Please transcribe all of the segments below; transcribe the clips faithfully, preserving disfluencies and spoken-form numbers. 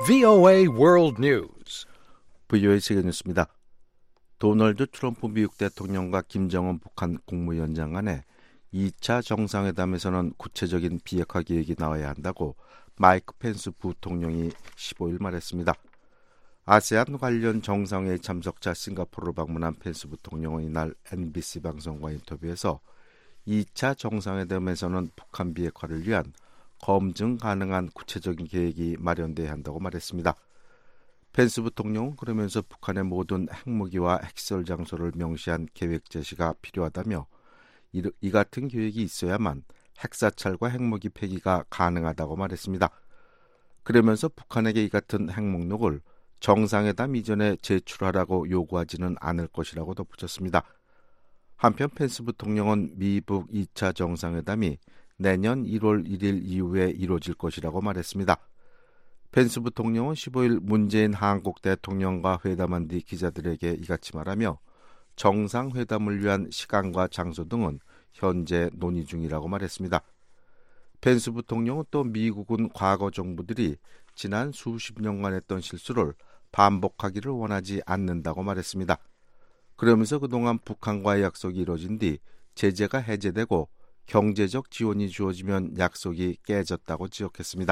브이오에이 World News. 브이오에이 세계 뉴스입니다. 도널드 트럼프 미국 대통령과 김정은 북한 국무위원장 간에 이 차 정상회담에서는 구체적인 비핵화 계획이 나와야 한다고 마이크 펜스 부통령이 십오일 말했습니다. 아세안 관련 정상회의 참석자 싱가포르를 방문한 펜스 부통령은 이날 엔비씨 방송과 인터뷰에서 이 차 정상회담에서는 북한 비핵화를 위한 검증 가능한 구체적인 계획이 마련돼야 한다고 말했습니다. 펜스 부통령은 그러면서 북한의 모든 핵무기와 핵시설 장소를 명시한 계획 제시가 필요하다며 이, 이 같은 계획이 있어야만 핵사찰과 핵무기 폐기가 가능하다고 말했습니다. 그러면서 북한에게 이 같은 핵목록을 정상회담 이전에 제출하라고 요구하지는 않을 것이라고 덧붙였습니다. 한편 펜스 부통령은 미북 이 차 정상회담이 내년 일월 일일 이후에 이루어질 것이라고 말했습니다. 펜스 부통령은 십오일 문재인 한국 대통령과 회담한 뒤 기자들에게 이같이 말하며 정상회담을 위한 시간과 장소 등은 현재 논의 중이라고 말했습니다. 펜스 부통령은 또 미국은 과거 정부들이 지난 수십 년간 했던 실수를 반복하기를 원하지 않는다고 말했습니다. 그러면서 그동안 북한과의 약속이 이루어진 뒤 제재가 해제되고 경제적 지원이 주어지면 약속이 깨졌다고 지적했습니다.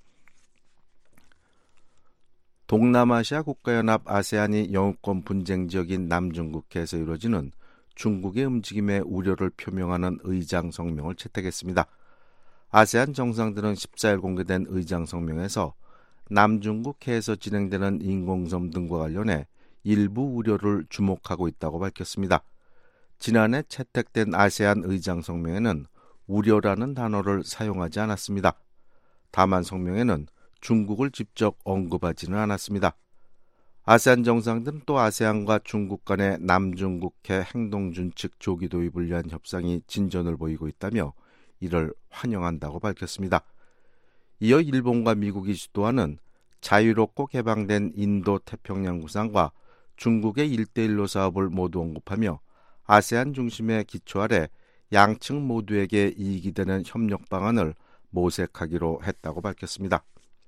동남아시아 국가연합 아세안이 영유권 분쟁 지역인 남중국해에서 이루어지는 중국의 움직임에 우려를 표명하는 의장 성명을 채택했습니다. 아세안 정상들은 십사일 공개된 의장 성명에서 남중국해에서 진행되는 인공섬 등과 관련해 일부 우려를 주목하고 있다고 밝혔습니다. 지난해 채택된 아세안 의장 성명에는 우려라는 단어를 사용하지 않았습니다. 다만 성명에는 중국을 직접 언급하지는 않았습니다. 아세안 정상들은 또 아세안과 중국 간의 남중국해 행동준칙 조기 도입을 위한 협상이 진전을 보이고 있다며 이를 환영한다고 밝혔습니다. 이어 일본과 미국이 주도하는 자유롭고 개방된 인도 태평양 구상과 중국의 일대일로 사업을 모두 언급하며 아세안 중심의 기초 아래 양측 모두에게 이익이 되는 협력 방안을 모색하기로 했다고 밝혔습니다.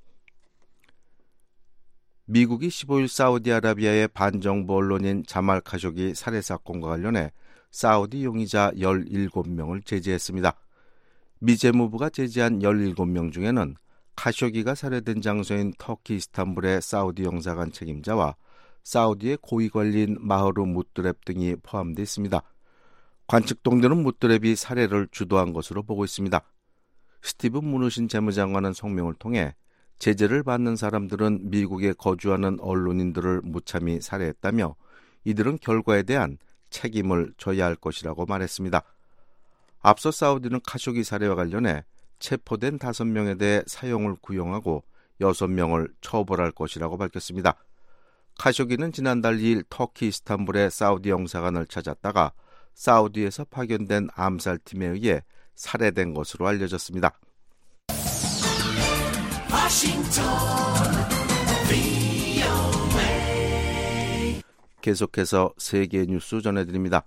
미국이 십오일 사우디아라비아의 반정부 언론인 자말 카쇼기 살해 사건과 관련해 사우디 용의자 열일곱명을 제지했습니다. 미 재무부가 제지한 열일곱명 중에는 카쇼기가 살해된 장소인 터키 이스탄불의 사우디 영사관 책임자와 사우디의 고위 관리인 마흐루 무뚜랩 등이 포함되어 있습니다. 관측 동료는 무뚜랩이 살해를 주도한 것으로 보고 있습니다. 스티븐 무누신 재무장관은 성명을 통해 제재를 받는 사람들은 미국에 거주하는 언론인들을 무참히 살해했다며 이들은 결과에 대한 책임을 져야 할 것이라고 말했습니다. 앞서 사우디는 카쇼기 살해와 관련해 체포된 다섯 명에 대해 사형을 구형하고 여섯 명을 처벌할 것이라고 밝혔습니다. 카쇼기는 지난달 이일 터키 이스탄불의 사우디 영사관을 찾았다가 사우디에서 파견된 암살팀에 의해 살해된 것으로 알려졌습니다. 워싱턴 브이오에이 계속해서 세계 뉴스 전해드립니다.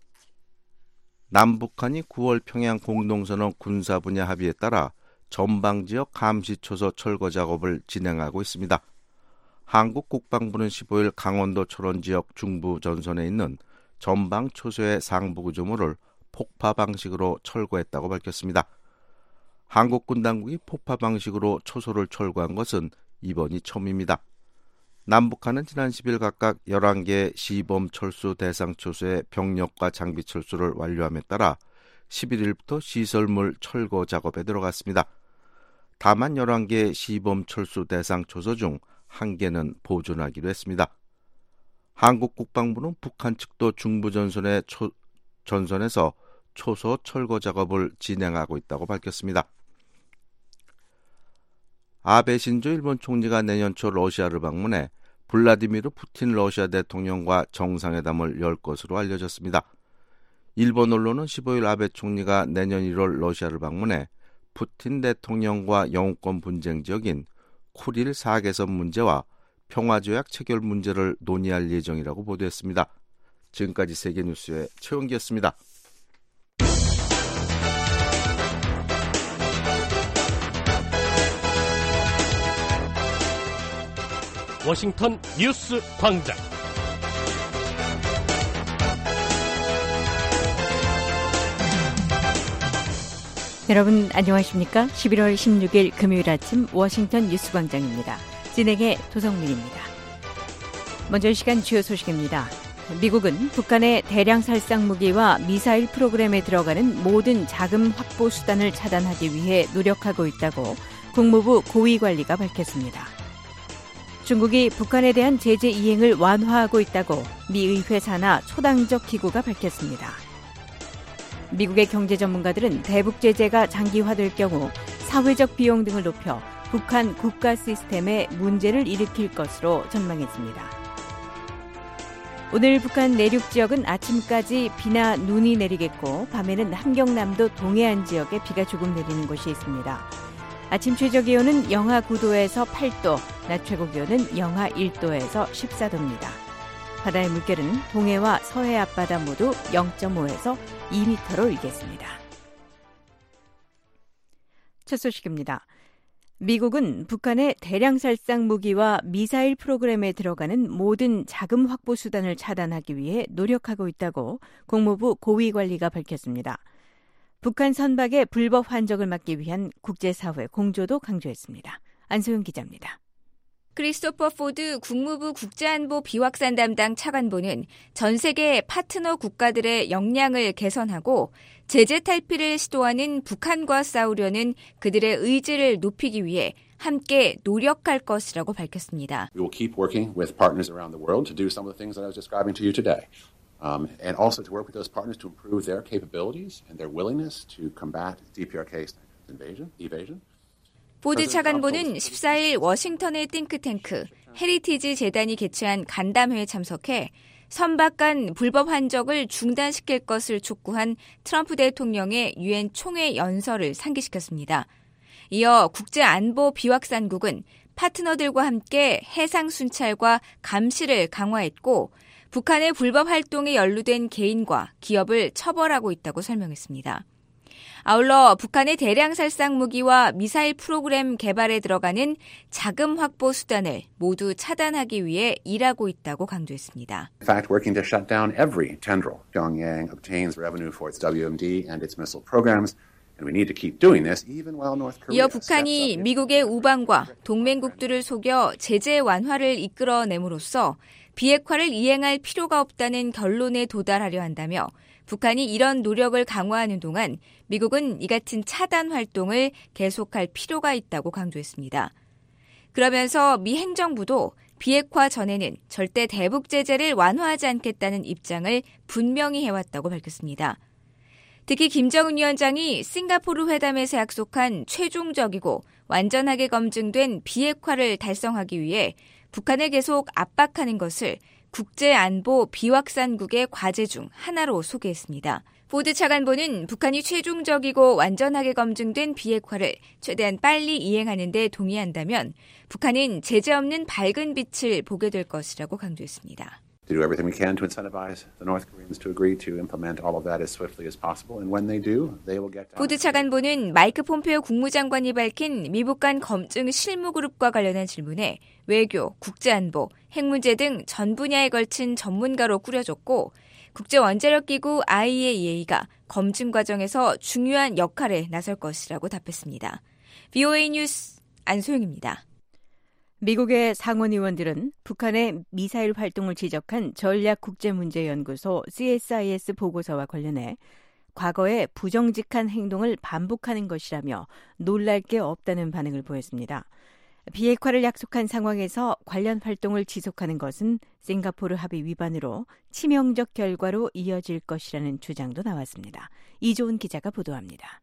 남북한이 구월 평양 공동선언 군사 분야 합의에 따라 전방지역 감시초소 철거 작업을 진행하고 있습니다. 한국 국방부는 십오일 강원도 철원지역 중부 전선에 있는 전방 초소의 상부 구조물을 폭파 방식으로 철거했다고 밝혔습니다. 한국군 당국이 폭파 방식으로 초소를 철거한 것은 이번이 처음입니다. 남북한은 지난 십일 각각 열한 개의 시범 철수 대상 초소의 병력과 장비 철수를 완료함에 따라 십일일부터 시설물 철거 작업에 들어갔습니다. 다만 열한 개의 시범 철수 대상 초소 중 한 개는 보존하기로 했습니다. 한국 국방부는 북한 측도 중부 전선의 초, 전선에서 초소 철거 작업을 진행하고 있다고 밝혔습니다. 아베 신조 일본 총리가 내년 초 러시아를 방문해 블라디미르 푸틴 러시아 대통령과 정상회담을 열 것으로 알려졌습니다. 일본 언론은 십오일 아베 총리가 내년 일월 러시아를 방문해 푸틴 대통령과 영유권 분쟁 지역인 쿠릴 사개선 문제와 평화조약 체결 문제를 논의할 예정이라고 보도했습니다. 지금까지 세계뉴스의 최원기였습니다. 워싱턴 뉴스 광장. 여러분 안녕하십니까? 십일월 십육일 금요일 아침 워싱턴 뉴스 광장입니다. 진행의 도성민입니다. 먼저 이 시간 주요 소식입니다. 미국은 북한의 대량 살상 무기와 미사일 프로그램에 들어가는 모든 자금 확보 수단을 차단하기 위해 노력하고 있다고 국무부 고위관리가 밝혔습니다. 중국이 북한에 대한 제재 이행을 완화하고 있다고 미 의회 산하 초당적 기구가 밝혔습니다. 미국의 경제 전문가들은 대북 제재가 장기화될 경우 사회적 비용 등을 높여 북한 국가 시스템에 문제를 일으킬 것으로 전망했습니다. 오늘 북한 내륙 지역은 아침까지 비나 눈이 내리겠고 밤에는 함경남도 동해안 지역에 비가 조금 내리는 곳이 있습니다. 아침 최저 기온은 영하 구도에서 팔도, 낮 최고 기온은 영하 일도에서 십사도입니다. 바다의 물결은 동해와 서해 앞바다 모두 영점오에서 이 미터로 일겠습니다. 첫 소식입니다. 미국은 북한의 대량 살상 무기와 미사일 프로그램에 들어가는 모든 자금 확보 수단을 차단하기 위해 노력하고 있다고 국무부 고위관리가 밝혔습니다. 북한 선박의 불법 환적을 막기 위한 국제사회 공조도 강조했습니다. 안소영 기자입니다. 크리스토퍼 포드 국무부 국제안보 비확산 담당 차관보는 전 세계 파트너 국가들의 역량을 개선하고 제재 탈피를 시도하는 북한과 싸우려는 그들의 의지를 높이기 위해 함께 노력할 것이라고 밝혔습니다. We will keep working with partners around the world to do some of the things that I was describing to you today. Um, and also to work with those partners to improve their capabilities and their willingness to combat 디피아르케이 invasion, evasion. 포드 차관보는 십사일 워싱턴의 띵크탱크 헤리티지 재단이 개최한 간담회에 참석해 선박 간 불법 환적을 중단시킬 것을 촉구한 트럼프 대통령의 유엔 총회 연설을 상기시켰습니다. 이어 국제안보 비확산국은 파트너들과 함께 해상 순찰과 감시를 강화했고 북한의 불법 활동에 연루된 개인과 기업을 처벌하고 있다고 설명했습니다. 아울러 북한의 대량 살상 무기와 미사일 프로그램 개발에 들어가는 자금 확보 수단을 모두 차단하기 위해 일하고 있다고 강조했습니다. In fact, working to shut down every tendril Pyongyang obtains revenue for its 더블유 엠 디 and its missile programs. And we need to keep doing this even while North Korea. 이어 북한이 미국의 우방과 동맹국들을 속여 제재 완화를 이끌어냄으로써 비핵화를 이행할 필요가 없다는 결론에 도달하려 한다며 북한이 이런 노력을 강화하는 동안 미국은 이 같은 차단 활동을 계속할 필요가 있다고 강조했습니다. 그러면서 미 행정부도 비핵화 전에는 절대 대북 제재를 완화하지 않겠다는 입장을 분명히 해왔다고 밝혔습니다. 특히 김정은 위원장이 싱가포르 회담에서 약속한 최종적이고 완전하게 검증된 비핵화를 달성하기 위해 북한을 계속 압박하는 것을 국제안보 비확산국의 과제 중 하나로 소개했습니다. 포드 차관보는 북한이 최종적이고 완전하게 검증된 비핵화를 최대한 빨리 이행하는 데 동의한다면 북한은 제재 없는 밝은 빛을 보게 될 것이라고 강조했습니다. To do everything we can to incentivize the North Koreans to agree to implement all of that as swiftly as possible. And when they do, they will get down. 포드 차관보는 마이크 폼페오 국무장관이 밝힌 미북 간 검증 실무그룹과 관련한 질문에 외교, 국제안보, 핵 문제 등 전 분야에 걸친 전문가로 꾸려졌고 국제원자력기구 아이에이이에이가 검증 과정에서 중요한 역할에 나설 것이라고 답했습니다. 브이오에이 뉴스 안소영입니다. 미국의 상원의원들은 북한의 미사일 활동을 지적한 전략국제문제연구소 씨에스아이에스 보고서와 관련해 과거의 부정직한 행동을 반복하는 것이라며 놀랄 게 없다는 반응을 보였습니다. 비핵화를 약속한 상황에서 관련 활동을 지속하는 것은 싱가포르 합의 위반으로 치명적 결과로 이어질 것이라는 주장도 나왔습니다. 이조은 기자가 보도합니다.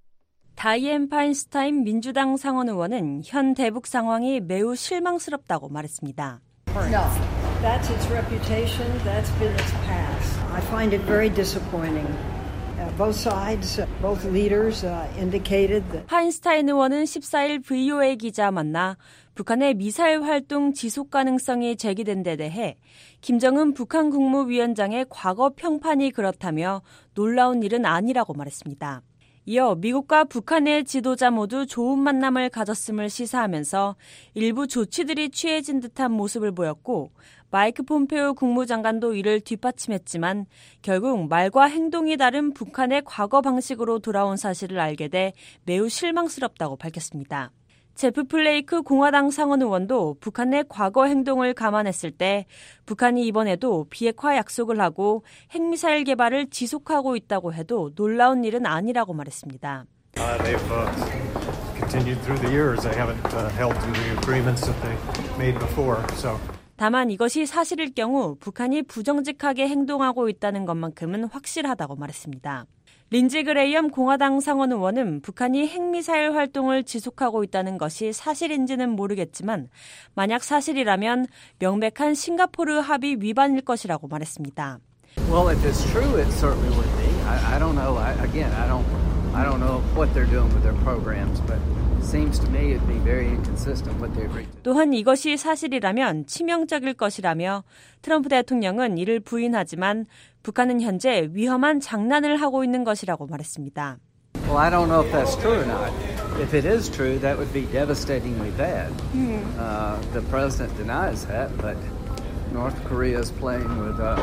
다이앤 파인스타인 민주당 상원 의원은 현 대북 상황이 매우 실망스럽다고 말했습니다. No, that's its reputation. That's been its past. I find it very disappointing. Uh, both sides, uh, both leaders uh, indicated that. 파인스타인 의원은 십사일 브이오에이 기자 만나 북한의 미사일 활동 지속 가능성이 제기된 데 대해 김정은 북한 국무위원장의 과거 평판이 그렇다며 놀라운 일은 아니라고 말했습니다. 이어 미국과 북한의 지도자 모두 좋은 만남을 가졌음을 시사하면서 일부 조치들이 취해진 듯한 모습을 보였고 마이크 폼페오 국무장관도 이를 뒷받침했지만 결국 말과 행동이 다른 북한의 과거 방식으로 돌아온 사실을 알게 돼 매우 실망스럽다고 밝혔습니다. 제프 플레이크 공화당 상원 의원도 북한의 과거 행동을 감안했을 때 북한이 이번에도 비핵화 약속을 하고 핵미사일 개발을 지속하고 있다고 해도 놀라운 일은 아니라고 말했습니다. Uh, they've uh, continued through the years. They haven't uh, held to the agreements that they made before. So. 다만 이것이 사실일 경우 북한이 부정직하게 행동하고 있다는 것만큼은 확실하다고 말했습니다. 린지 그레이엄 공화당 상원 의원은 북한이 핵미사일 활동을 지속하고 있다는 것이 사실인지는 모르겠지만 만약 사실이라면 명백한 싱가포르 합의 위반일 것이라고 말했습니다. Well, if it's true, it certainly would be. I, I don't know. I, again, I don't, I don't know what they're doing with their programs, but it seems to me it'd be very inconsistent what they agreed to. 또한 이것이 사실이라면 치명적일 것이라며 트럼프 대통령은 이를 부인하지만 북한은 현재 위험한 장난을 하고 있는 것이라고 말했습니다. Well, I don't know if that's true or not. If it is true, that would be devastatingly bad. Uh, the president denies that, but North Korea is playing with uh,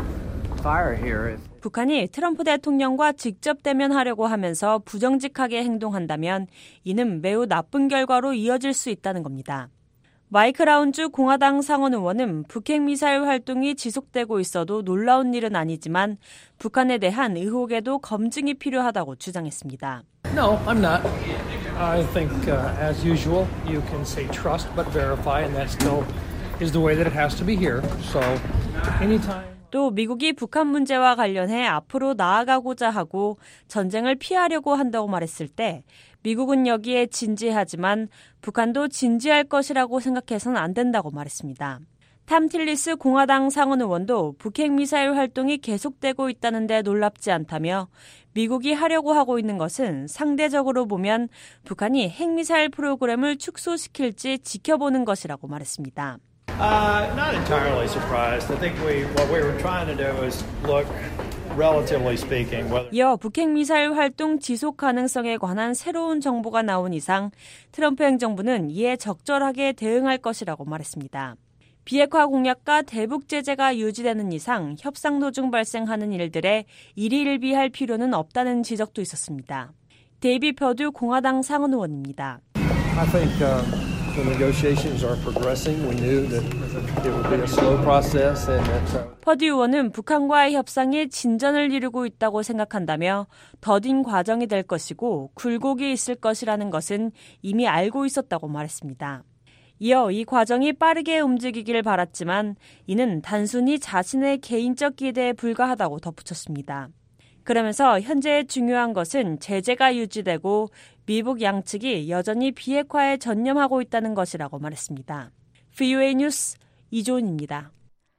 fire here. 북한이 트럼프 대통령과 직접 대면하려고 하면서 부정직하게 행동한다면 이는 매우 나쁜 결과로 이어질 수 있다는 겁니다. 마이크 라운주 공화당 상원 의원은 북핵 미사일 활동이 지속되고 있어도 놀라운 일은 아니지만 북한에 대한 의혹에도 검증이 필요하다고 주장했습니다. No, I'm not. I think uh, as usual you can say trust but verify and that still is the way that it has to be here. So anytime 또 미국이 북한 문제와 관련해 앞으로 나아가고자 하고 전쟁을 피하려고 한다고 말했을 때 미국은 여기에 진지하지만 북한도 진지할 것이라고 생각해서는 안 된다고 말했습니다. 탐 틸리스 공화당 상원 의원도 북핵 미사일 활동이 계속되고 있다는 데 놀랍지 않다며 미국이 하려고 하고 있는 것은 상대적으로 보면 북한이 핵미사일 프로그램을 축소시킬지 지켜보는 것이라고 말했습니다. Uh, not entirely surprised. I think we what we were trying to do is look, relatively speaking, whether. 이어 북핵 미사일 활동 지속 가능성에 관한 새로운 정보가 나온 이상 트럼프 행정부는 이에 적절하게 대응할 것이라고 말했습니다. 비핵화 공약과 대북 제재가 유지되는 이상 협상 도중 발생하는 일들에 일희일비할 필요는 없다는 지적도 있었습니다. 데이비 퍼듀 공화당 상원 의원입니다. I think. Uh... The negotiations are progressing. We knew that it would be a slow process and that. 퍼듀 의원은 북한과의 협상이 진전을 이루고 있다고 생각한다며 더딘 과정이 될 것이고 굴곡이 있을 것이라는 것은 이미 알고 있었다고 말했습니다. 이어 이 과정이 빠르게 움직이길 바랐지만 이는 단순히 자신의 개인적 기대에 불과하다고 덧붙였습니다. 그러면서 현재 중요한 것은 제재가 유지되고 미북 양측이 여전히 비핵화에 전념하고 있다는 것이라고 말했습니다. 브이오에이 뉴스 이조은입니다.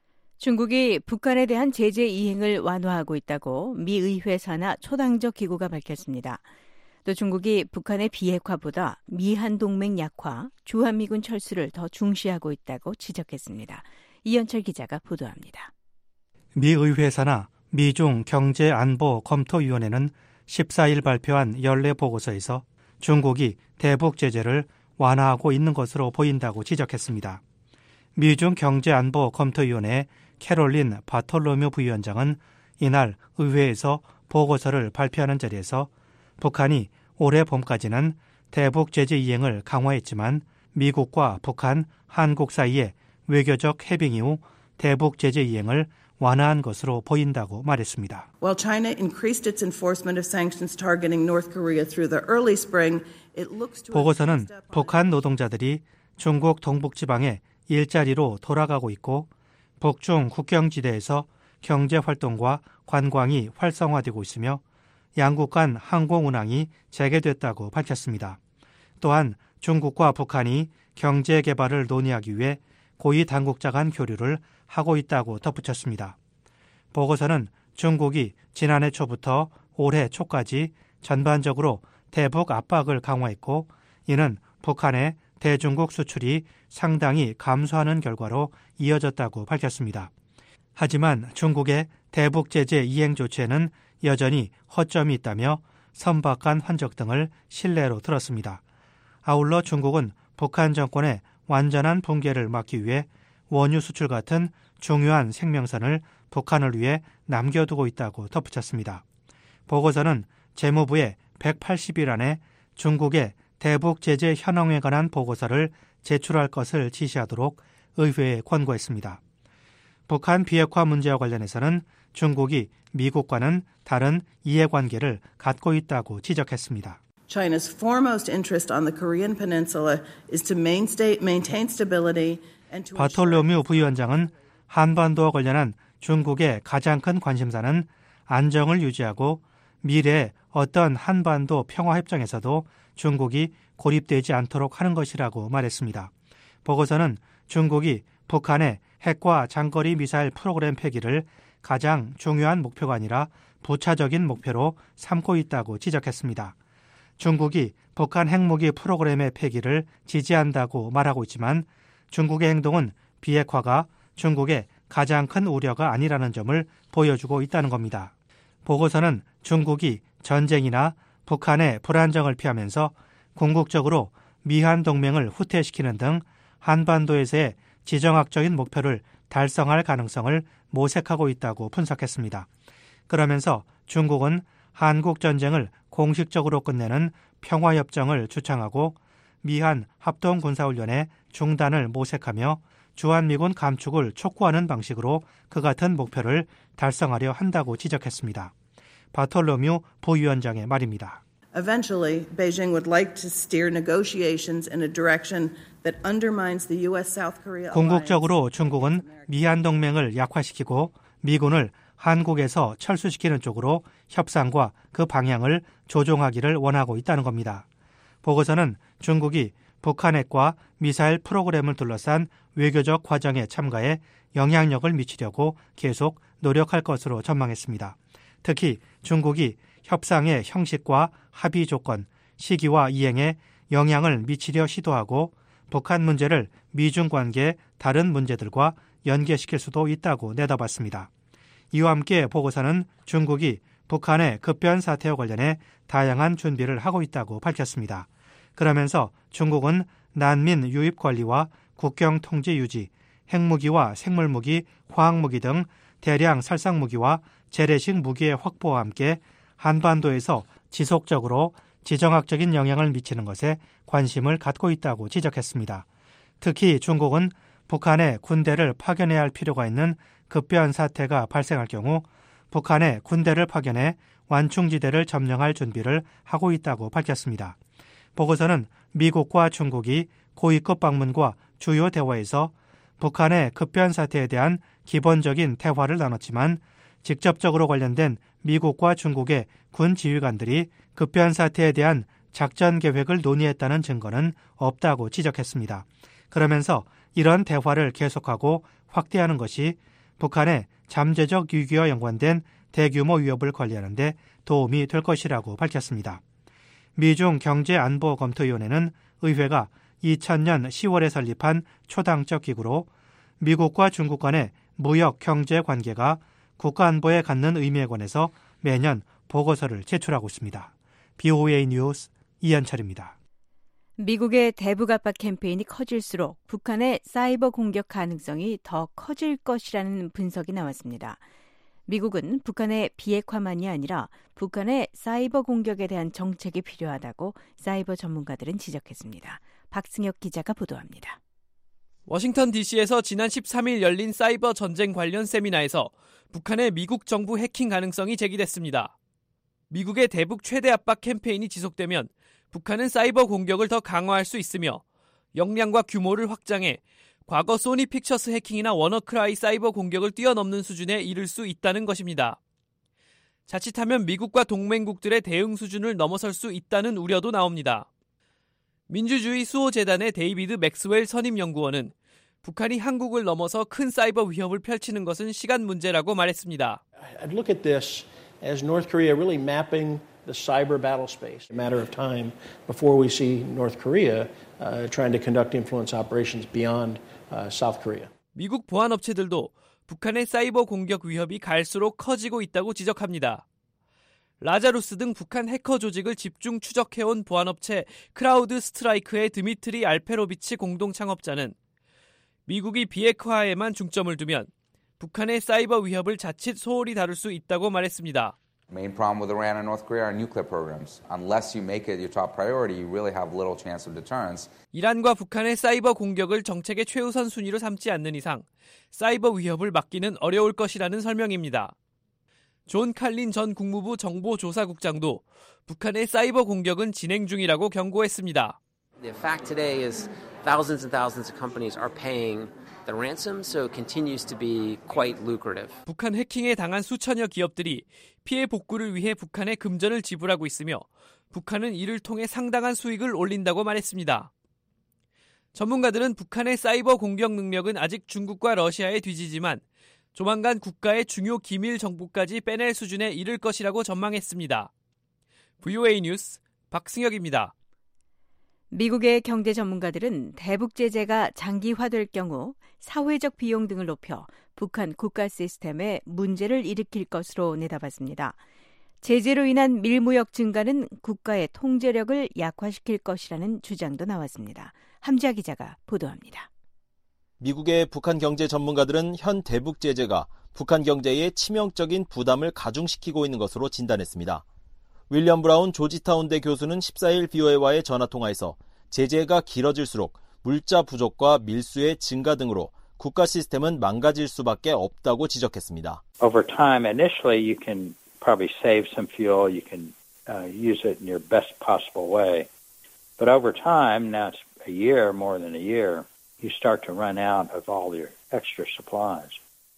중국이 북한에 대한 제재 이행을 완화하고 있다고 미 의회 산하 초당적 기구가 밝혔습니다. 또 중국이 북한의 비핵화보다 미한 동맹 약화, 주한미군 철수를 더 중시하고 있다고 지적했습니다. 이현철 기자가 보도합니다. 미 의회 산하 미중 경제안보검토위원회는 십사일 발표한 연례 보고서에서 중국이 대북 제재를 완화하고 있는 것으로 보인다고 지적했습니다. 미중 경제안보검토위원회 캐롤린 바톨로뮤 부위원장은 이날 의회에서 보고서를 발표하는 자리에서 북한이 올해 봄까지는 대북 제재 이행을 강화했지만 미국과 북한, 한국 사이의 외교적 해빙 이후 대북 제재 이행을 완화한 것으로 보인다고 말했습니다. While China increased its enforcement of sanctions targeting North Korea through the early spring, it looks to 보고서는 북한 노동자들이 중국 동북지방에 일자리로 돌아가고 있고 북중 국경지대에서 경제활동과 관광이 활성화되고 있으며 양국 간 항공운항이 재개됐다고 밝혔습니다. 또한 중국과 북한이 경제개발을 논의하기 위해 고위 당국자 간 교류를 하고 있다고 덧붙였습니다. 보고서는 중국이 지난해 초부터 올해 초까지 전반적으로 대북 압박을 강화했고 이는 북한의 대중국 수출이 상당히 감소하는 결과로 이어졌다고 밝혔습니다. 하지만 중국의 대북 제재 이행 조치에는 여전히 허점이 있다며 선박간 흔적 등을 신뢰로 들었습니다. 아울러 중국은 북한 정권의 완전한 붕괴를 막기 위해 원유 수출 같은 중요한 생명선을 북한을 위해 남겨두고 있다고 덧붙였습니다. 보고서는 재무부에 백팔십 일 안에 중국의 대북 제재 현황에 관한 보고서를 제출할 것을 지시하도록 의회에 권고했습니다. 북한 비핵화 문제와 관련해서는 중국이 미국과는 다른 이해관계를 갖고 있다고 지적했습니다. China's foremost interest on the Korean Peninsula is to maintain stability and to 바톨로뮤 부위원장은 한반도와 관련한 중국의 가장 큰 관심사는 안정을 유지하고 미래의 어떤 한반도 평화협정에서도 중국이 고립되지 않도록 하는 것이라고 말했습니다. 보고서는 중국이 북한의 핵과 장거리 미사일 프로그램 폐기를 가장 중요한 목표가 아니라 부차적인 목표로 삼고 있다고 지적했습니다. 중국이 북한 핵무기 프로그램의 폐기를 지지한다고 말하고 있지만 중국의 행동은 비핵화가 중국의 가장 큰 우려가 아니라는 점을 보여주고 있다는 겁니다. 보고서는 중국이 전쟁이나 북한의 불안정을 피하면서 궁극적으로 미한 동맹을 후퇴시키는 등 한반도에서의 지정학적인 목표를 달성할 가능성을 모색하고 있다고 분석했습니다. 그러면서 중국은 한국 전쟁을 공식적으로 끝내는 평화협정을 주창하고 미한 합동군사훈련의 중단을 모색하며 주한미군 감축을 촉구하는 방식으로 그 같은 목표를 달성하려 한다고 지적했습니다. 바톨로뮤 부위원장의 말입니다. Eventually, Beijing would like to steer negotiations in a direction that undermines the U S-South Korea alliance. 궁극적으로 중국은 미한 동맹을 약화시키고 미군을 한국에서 철수시키는 쪽으로 협상과 그 방향을 조종하기를 원하고 있다는 겁니다. 보고서는 중국이 북한 핵과 미사일 프로그램을 둘러싼 외교적 과정에 참가해 영향력을 미치려고 계속 노력할 것으로 전망했습니다. 특히 중국이 협상의 형식과 합의 조건, 시기와 이행에 영향을 미치려 시도하고 북한 문제를 미중 관계의 다른 문제들과 연계시킬 수도 있다고 내다봤습니다. 이와 함께 보고서는 중국이 북한의 급변 사태와 관련해 다양한 준비를 하고 있다고 밝혔습니다. 그러면서 중국은 난민 유입 관리와 국경 통제 유지, 핵무기와 생물무기, 화학무기 등 대량 살상무기와 재래식 무기의 확보와 함께 한반도에서 지속적으로 지정학적인 영향을 미치는 것에 관심을 갖고 있다고 지적했습니다. 특히 중국은 북한에 군대를 파견해야 할 필요가 있는 급변 사태가 발생할 경우 북한에 군대를 파견해 완충지대를 점령할 준비를 하고 있다고 밝혔습니다. 보고서는 미국과 중국이 고위급 방문과 주요 대화에서 북한의 급변 사태에 대한 기본적인 대화를 나눴지만 직접적으로 관련된 미국과 중국의 군 지휘관들이 급변 사태에 대한 작전 계획을 논의했다는 증거는 없다고 지적했습니다. 그러면서 이런 대화를 계속하고 확대하는 것이 북한의 잠재적 위기와 연관된 대규모 위협을 관리하는 데 도움이 될 것이라고 밝혔습니다. 미중 경제안보검토위원회는 의회가 이천 년 시월에 설립한 초당적 기구로 미국과 중국 간의 무역 경제 관계가 국가안보에 갖는 의미에 관해서 매년 보고서를 제출하고 있습니다. 비오에이 뉴스 이현철입니다. 미국의 대북 압박 캠페인이 커질수록 북한의 사이버 공격 가능성이 더 커질 것이라는 분석이 나왔습니다. 미국은 북한의 비핵화만이 아니라 북한의 사이버 공격에 대한 정책이 필요하다고 사이버 전문가들은 지적했습니다. 박승혁 기자가 보도합니다. 워싱턴 디씨에서 지난 십삼 일 열린 사이버 전쟁 관련 세미나에서 북한의 미국 정부 해킹 가능성이 제기됐습니다. 미국의 대북 최대 압박 캠페인이 지속되면 북한은 사이버 공격을 더 강화할 수 있으며 역량과 규모를 확장해 과거 소니 픽처스 해킹이나 워너크라이 사이버 공격을 뛰어넘는 수준에 이를 수 있다는 것입니다. 자칫하면 미국과 동맹국들의 대응 수준을 넘어설 수 있다는 우려도 나옵니다. 민주주의 수호재단의 데이비드 맥스웰 선임연구원은 북한이 한국을 넘어서 큰 사이버 위협을 펼치는 것은 시간 문제라고 말했습니다. I'd look at this as North Korea really mapping the cyber battle space. A matter of time before we see North Korea uh, trying to conduct influence operations beyond uh, South Korea. 미국 보안업체들도 북한의 사이버 공격 위협이 갈수록 커지고 있다고 지적합니다. 라자루스 등 북한 해커 조직을 집중 추적해온 보안업체 크라우드 스트라이크의 드미트리 알페로비치 공동 창업자는 미국이 비핵화에만 중점을 두면 북한의 사이버 위협을 자칫 소홀히 다룰 수 있다고 말했습니다. The main problem with Iran and North Korea are nuclear programs. Unless you make it your top priority, you really have little chance of deterrence. 이란과 북한의 사이버 공격을 정책의 최우선 순위로 삼지 않는 이상 사이버 위협을 막기는 어려울 것이라는 설명입니다. 존 칼린 전 국무부 정보조사국장도 북한의 사이버 공격은 진행 중이라고 경고했습니다. The fact today is thousands and thousands of companies are paying the ransom, so it continues to be quite lucrative. 북한 해킹에 당한 수천여 기업들이 피해 복구를 위해 북한에 금전을 지불하고 있으며 북한은 이를 통해 상당한 수익을 올린다고 말했습니다. 전문가들은 북한의 사이버 공격 능력은 아직 중국과 러시아에 뒤지지만 조만간 국가의 중요 기밀 정보까지 빼낼 수준에 이를 것이라고 전망했습니다. 브이오에이 뉴스 박승혁입니다. 미국의 경제 전문가들은 대북 제재가 장기화될 경우 사회적 비용 등을 높여 북한 국가 시스템에 문제를 일으킬 것으로 내다봤습니다. 제재로 인한 밀무역 증가는 국가의 통제력을 약화시킬 것이라는 주장도 나왔습니다. 함지아 기자가 보도합니다. 미국의 북한 경제 전문가들은 현 대북 제재가 북한 경제에 치명적인 부담을 가중시키고 있는 것으로 진단했습니다. 윌리엄 브라운 조지타운대 교수는 십사일 브이오에이와의 전화통화에서 제재가 길어질수록 물자 부족과 밀수의 증가 등으로 국가 시스템은 망가질 수밖에 없다고 지적했습니다. Over time, initially you can probably save some fuel, you can uh, use it in your best possible way. But over time, now it's a year, more than a year, you start to run out of all your extra supplies.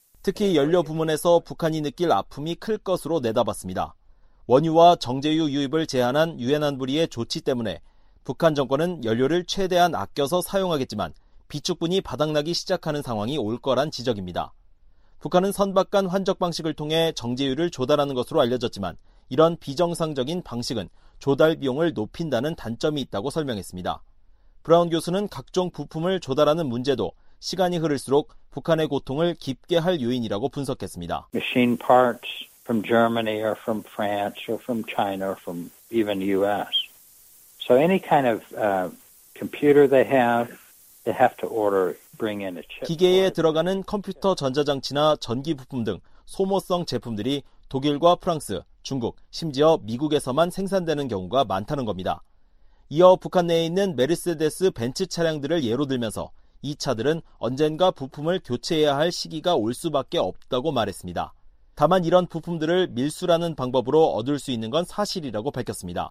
특히 연료 부문에서 북한이 느낄 아픔이 클 것으로 내다봤습니다. 원유와 정제유 유입을 제한한 유엔 안보리의 조치 때문에 북한 정권은 연료를 최대한 아껴서 사용하겠지만 비축분이 바닥나기 시작하는 상황이 올 거란 지적입니다. 북한은 선박 간 환적 방식을 통해 정제유를 조달하는 것으로 알려졌지만 이런 비정상적인 방식은 조달 비용을 높인다는 단점이 있다고 설명했습니다. 브라운 교수는 각종 부품을 조달하는 문제도 시간이 흐를수록 북한의 고통을 깊게 할 요인이라고 분석했습니다. Machine parts from Germany or from France or from China or from even U S. So any kind of uh, computer they have, they have to order, bring in a chip. 기계에 들어가는 컴퓨터 전자장치나 전기 부품 등 소모성 제품들이 독일과 프랑스, 중국, 심지어 미국에서만 생산되는 경우가 많다는 겁니다. 이어 북한 내에 있는 메르세데스 벤츠 차량들을 예로 들면서 이 차들은 언젠가 부품을 교체해야 할 시기가 올 수밖에 없다고 말했습니다. 다만 이런 부품들을 밀수라는 방법으로 얻을 수 있는 건 사실이라고 밝혔습니다.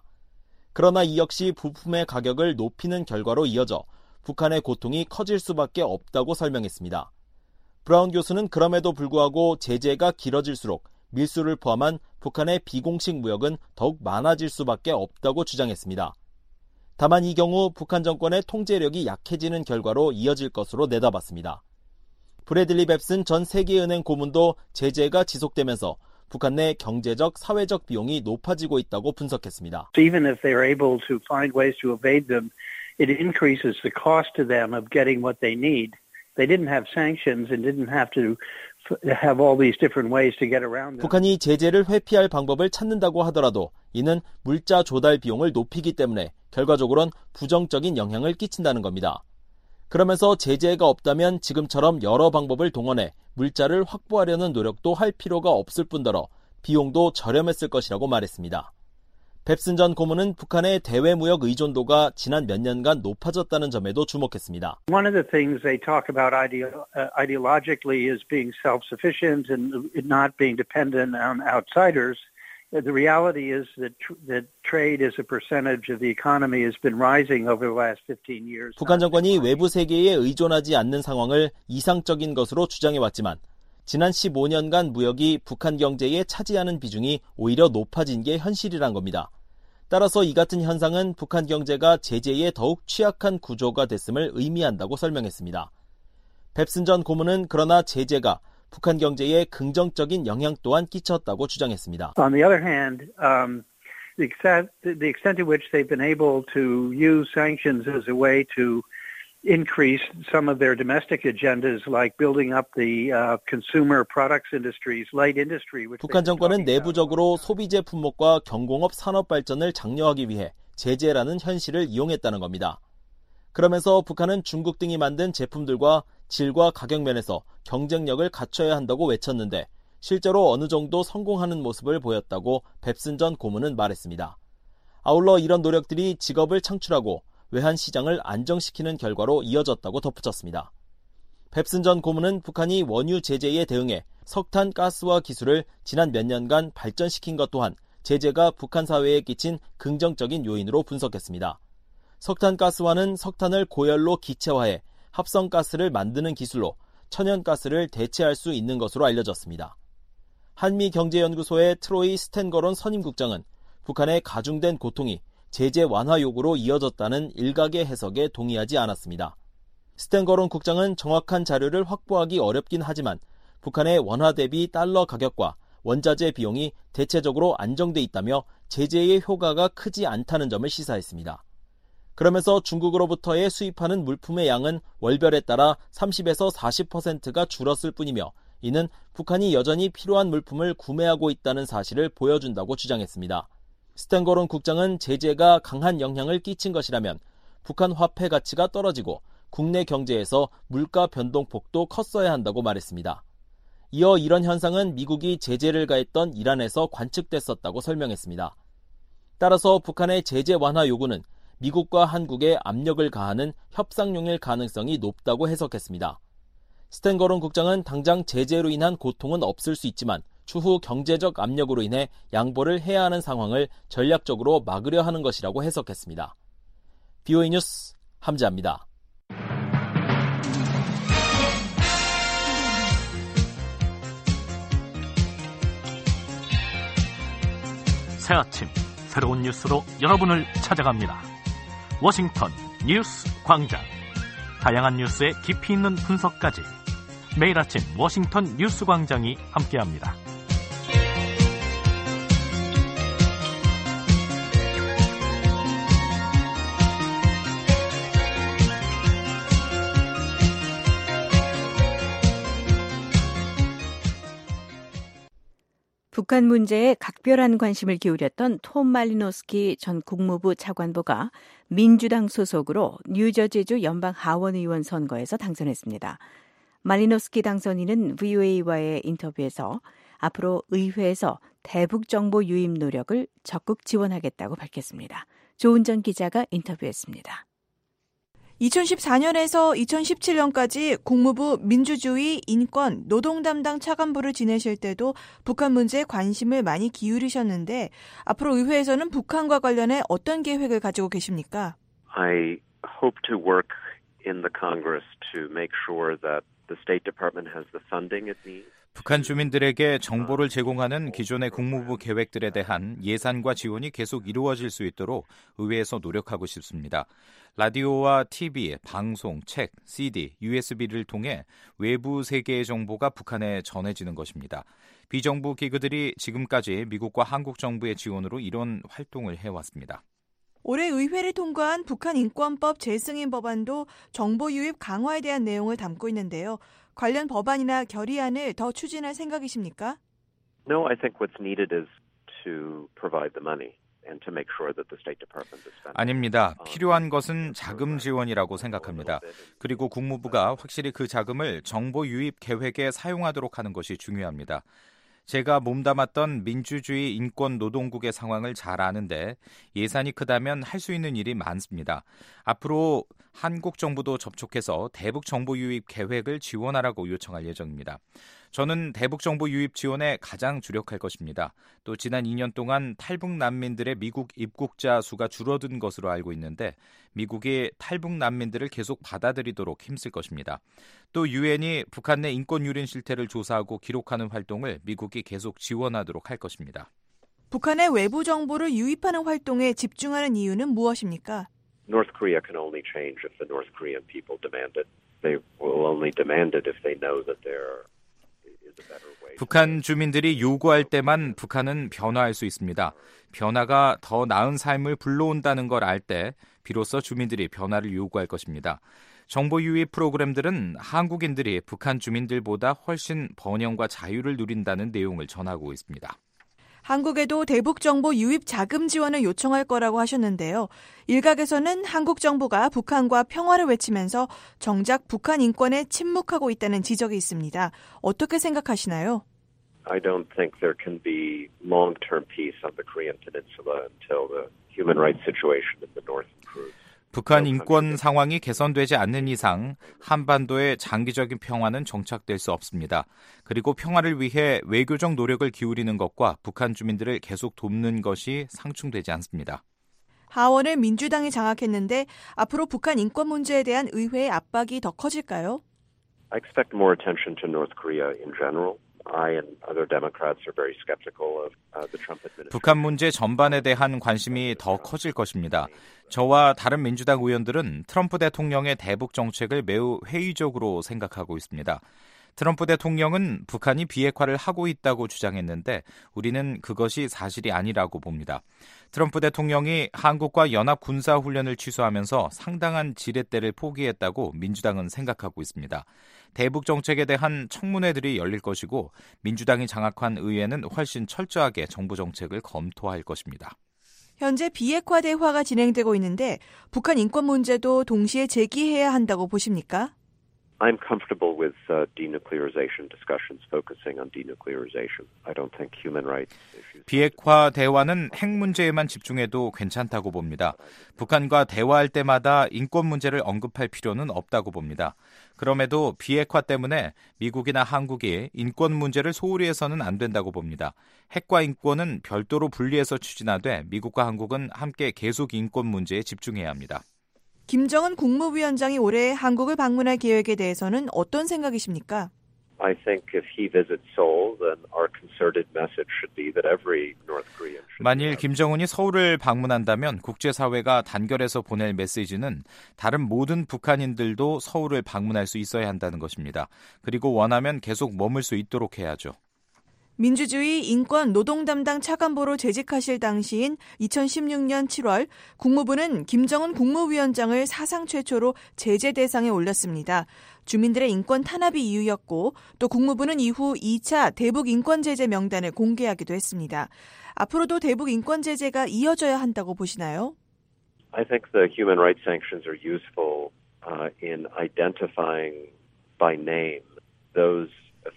그러나 이 역시 부품의 가격을 높이는 결과로 이어져 북한의 고통이 커질 수밖에 없다고 설명했습니다. 브라운 교수는 그럼에도 불구하고 제재가 길어질수록 밀수를 포함한 북한의 비공식 무역은 더욱 많아질 수밖에 없다고 주장했습니다. 다만 이 경우 북한 정권의 통제력이 약해지는 결과로 이어질 것으로 내다봤습니다. 브래들리 뱁슨 전 세계은행 고문도 제재가 지속되면서 북한 내 경제적, 사회적 비용이 높아지고 있다고 분석했습니다. Even if they're able to find ways to evade them, it increases the cost to them of getting what they need. They didn't have sanctions and didn't have to have all these different ways to get around them. 북한이 제재를 회피할 방법을 찾는다고 하더라도 이는 물자 조달 비용을 높이기 때문에 결과적으로는 부정적인 영향을 끼친다는 겁니다. 그러면서 제재가 없다면 지금처럼 여러 방법을 동원해 물자를 확보하려는 노력도 할 필요가 없을 뿐더러 비용도 저렴했을 것이라고 말했습니다. 뱁슨 전 고문은 북한의 대외 무역 의존도가 지난 몇 년간 높아졌다는 점에도 주목했습니다. One of the things they talk about ideo- uh, ideologically is being self-sufficient and not being dependent on outsiders. The reality is that, tr- that trade as a percentage of the economy has been rising over the last fifteen years. 북한 정권이 외부 세계에 의존하지 않는 상황을 이상적인 것으로 주장해왔지만 지난 십오 년간 무역이 북한 경제에 차지하는 비중이 오히려 높아진 게 현실이란 겁니다. 따라서 이 같은 현상은 북한 경제가 제재에 더욱 취약한 구조가 됐음을 의미한다고 설명했습니다. 뱁슨 전 고문은 그러나 제재가 북한 경제에 긍정적인 영향 또한 끼쳤다고 주장했습니다. On the other hand, um, the extent, the extent to which they've been able to use sanctions as a way to increase some of their domestic agendas like building up the uh, consumer products industries, light industry. Which 북한 정권은 내부적으로 소비재 품목과 경공업 산업 발전을 장려하기 위해 제재라는 현실을 이용했다는 겁니다. 그러면서 북한은 중국 등이 만든 제품들과 질과 가격 면에서 경쟁력을 갖춰야 한다고 외쳤는데 실제로 어느 정도 성공하는 모습을 보였다고 뱁슨 전 고문은 말했습니다. 아울러 이런 노력들이 직업을 창출하고 외환 시장을 안정시키는 결과로 이어졌다고 덧붙였습니다. 뱁슨 전 고문은 북한이 원유 제재에 대응해 석탄 가스화 기술을 지난 몇 년간 발전시킨 것 또한 제재가 북한 사회에 끼친 긍정적인 요인으로 분석했습니다. 석탄 가스화는 석탄을 고열로 기체화해 합성가스를 만드는 기술로 천연가스를 대체할 수 있는 것으로 알려졌습니다. 한미경제연구소의 트로이 스탠거론 선임국장은 북한의 가중된 고통이 제재 완화 요구로 이어졌다는 일각의 해석에 동의하지 않았습니다. 스탠거론 국장은 정확한 자료를 확보하기 어렵긴 하지만 북한의 원화 대비 달러 가격과 원자재 비용이 대체적으로 안정돼 있다며 제재의 효과가 크지 않다는 점을 시사했습니다. 그러면서 중국으로부터의 수입하는 물품의 양은 월별에 따라 삼십에서 사십 퍼센트가 줄었을 뿐이며 이는 북한이 여전히 필요한 물품을 구매하고 있다는 사실을 보여준다고 주장했습니다. 스탠거론 국장은 제재가 강한 영향을 끼친 것이라면 북한 화폐 가치가 떨어지고 국내 경제에서 물가 변동폭도 컸어야 한다고 말했습니다. 이어 이런 현상은 미국이 제재를 가했던 이란에서 관측됐었다고 설명했습니다. 따라서 북한의 제재 완화 요구는 미국과 한국에 압력을 가하는 협상용일 가능성이 높다고 해석했습니다. 스탠거론 국장은 당장 제재로 인한 고통은 없을 수 있지만 추후 경제적 압력으로 인해 양보를 해야 하는 상황을 전략적으로 막으려 하는 것이라고 해석했습니다. 비오이 뉴스 함지아입니다. 새 아침 새로운 뉴스로 여러분을 찾아갑니다. 워싱턴 뉴스 광장. 다양한 뉴스의 깊이 있는 분석까지 매일 아침 워싱턴 뉴스 광장이 함께합니다. 북한 문제에 각별한 관심을 기울였던 톰 말리노스키 전 국무부 차관보가 민주당 소속으로 뉴저지주 연방 하원의원 선거에서 당선했습니다. 말리노스키 당선인은 브이오에이와의 인터뷰에서 앞으로 의회에서 대북 정보 유입 노력을 적극 지원하겠다고 밝혔습니다. 조은정 기자가 인터뷰했습니다. 이천십사 년에서 이천십칠 년까지 국무부 민주주의, 인권, 노동 담당 차관부를 지내실 때도 북한 문제에 관심을 많이 기울이셨는데 앞으로 의회에서는 북한과 관련해 어떤 계획을 가지고 계십니까? I hope to work in the Congress to make sure that the State Department has the funding it needs. 북한 주민들에게 정보를 제공하는 기존의 국무부 계획들에 대한 예산과 지원이 계속 이루어질 수 있도록 의회에서 노력하고 싶습니다. 라디오와 티비, 방송, 책, 씨디, 유에스비를 통해 외부 세계의 정보가 북한에 전해지는 것입니다. 비정부 기구들이 지금까지 미국과 한국 정부의 지원으로 이런 활동을 해왔습니다. 올해 의회를 통과한 북한 인권법 재승인 법안도 정보 유입 강화에 대한 내용을 담고 있는데요. 관련 법안이나 결의안을 더 추진할 생각이십니까? No, I think what's needed is to provide the money and to make sure that the State Department is spending. 아닙니다. 필요한 것은 자금 지원이라고 생각합니다. 그리고 국무부가 확실히 그 자금을 정보 유입 계획에 사용하도록 하는 것이 중요합니다. 제가 몸담았던 민주주의 인권 노동국의 상황을 잘 아는데 예산이 크다면 할 수 있는 일이 많습니다. 앞으로 한국 정부도 접촉해서 대북 정보 유입 계획을 지원하라고 요청할 예정입니다. 저는 대북 정보 유입 지원에 가장 주력할 것입니다. 또 지난 이 년 동안 탈북 난민들의 미국 입국자 수가 줄어든 것으로 알고 있는데 미국이 탈북 난민들을 계속 받아들이도록 힘쓸 것입니다. 또 유엔이 북한 내 인권 유린 실태를 조사하고 기록하는 활동을 미국이 계속 지원하도록 할 것입니다. 북한의 외부 정보를 유입하는 활동에 집중하는 이유는 무엇입니까? North Korea can only change if the North Korean people demand it. They will only demand it if they know that they're 북한 주민들이 요구할 때만 북한은 변화할 수 있습니다. 변화가 더 나은 삶을 불러온다는 걸 알 때 비로소 주민들이 변화를 요구할 것입니다. 정보 유입 프로그램들은 한국인들이 북한 주민들보다 훨씬 번영과 자유를 누린다는 내용을 전하고 있습니다. 한국에도 대북 정보 유입 자금 지원을 요청할 거라고 하셨는데요. 일각에서는 한국 정부가 북한과 평화를 외치면서 정작 북한 인권에 침묵하고 있다는 지적이 있습니다. 어떻게 생각하시나요? I don't think there can be long-term peace on the Korean Peninsula until the human rights situation in the north improves. 북한 인권 상황이 개선되지 않는 이상 한반도의 장기적인 평화는 정착될 수 없습니다. 그리고 평화를 위해 외교적 노력을 기울이는 것과 북한 주민들을 계속 돕는 것이 상충되지 않습니다. 하원을 민주당이 장악했는데 앞으로 북한 인권 문제에 대한 의회의 압박이 더 커질까요? I expect more attention to North Korea in general. I and other Democrats are very skeptical of uh, the Trump administration. 북한 문제 전반에 대한 관심이 더 커질 것입니다. 저와 다른 민주당 의원들은 트럼프 대통령의 대북 정책을 매우 회의적으로 생각하고 있습니다. 트럼프 대통령은 북한이 비핵화를 하고 있다고 주장했는데 우리는 그것이 사실이 아니라고 봅니다. 트럼프 대통령이 한국과 연합 군사훈련을 취소하면서 상당한 지렛대를 포기했다고 민주당은 생각하고 있습니다. 대북 정책에 대한 청문회들이 열릴 것이고 민주당이 장악한 의회는 훨씬 철저하게 정부 정책을 검토할 것입니다. 현재 비핵화 대화가 진행되고 있는데 북한 인권 문제도 동시에 제기해야 한다고 보십니까? I'm comfortable with uh, denuclearization discussions focusing on denuclearization. I don't think human rights issues. 비핵화 대화는 핵 문제에만 집중해도 괜찮다고 봅니다. 북한과 대화할 때마다 인권 문제를 언급할 필요는 없다고 봅니다. 그럼에도 비핵화 때문에 미국이나 한국이 인권 문제를 소홀히 해서는 안 된다고 봅니다. 핵과 인권은 별도로 분리해서 추진하되 미국과 한국은 함께 계속 인권 문제에 집중해야 합니다. 김정은 국무위원장이 올해 한국을 방문할 계획에 대해서는 어떤 생각이십니까? I think if he visits Seoul, then our concerted message should be that every North Korean should. 만일 김정은이 서울을 방문한다면 국제사회가 단결해서 보낼 메시지는 다른 모든 북한인들도 서울을 방문할 수 있어야 한다는 것입니다. 그리고 원하면 계속 머물 수 있도록 해야죠. 민주주의 인권 노동 담당 차관보로 재직하실 당시인 이천십육 년 칠월 국무부는 김정은 국무위원장을 사상 최초로 제재 대상에 올렸습니다. 주민들의 인권 탄압이 이유였고 또 국무부는 이후 이 차 대북 인권 제재 명단을 공개하기도 했습니다. 앞으로도 대북 인권 제재가 이어져야 한다고 보시나요? I think the human rights sanctions are useful uh, in identifying by name those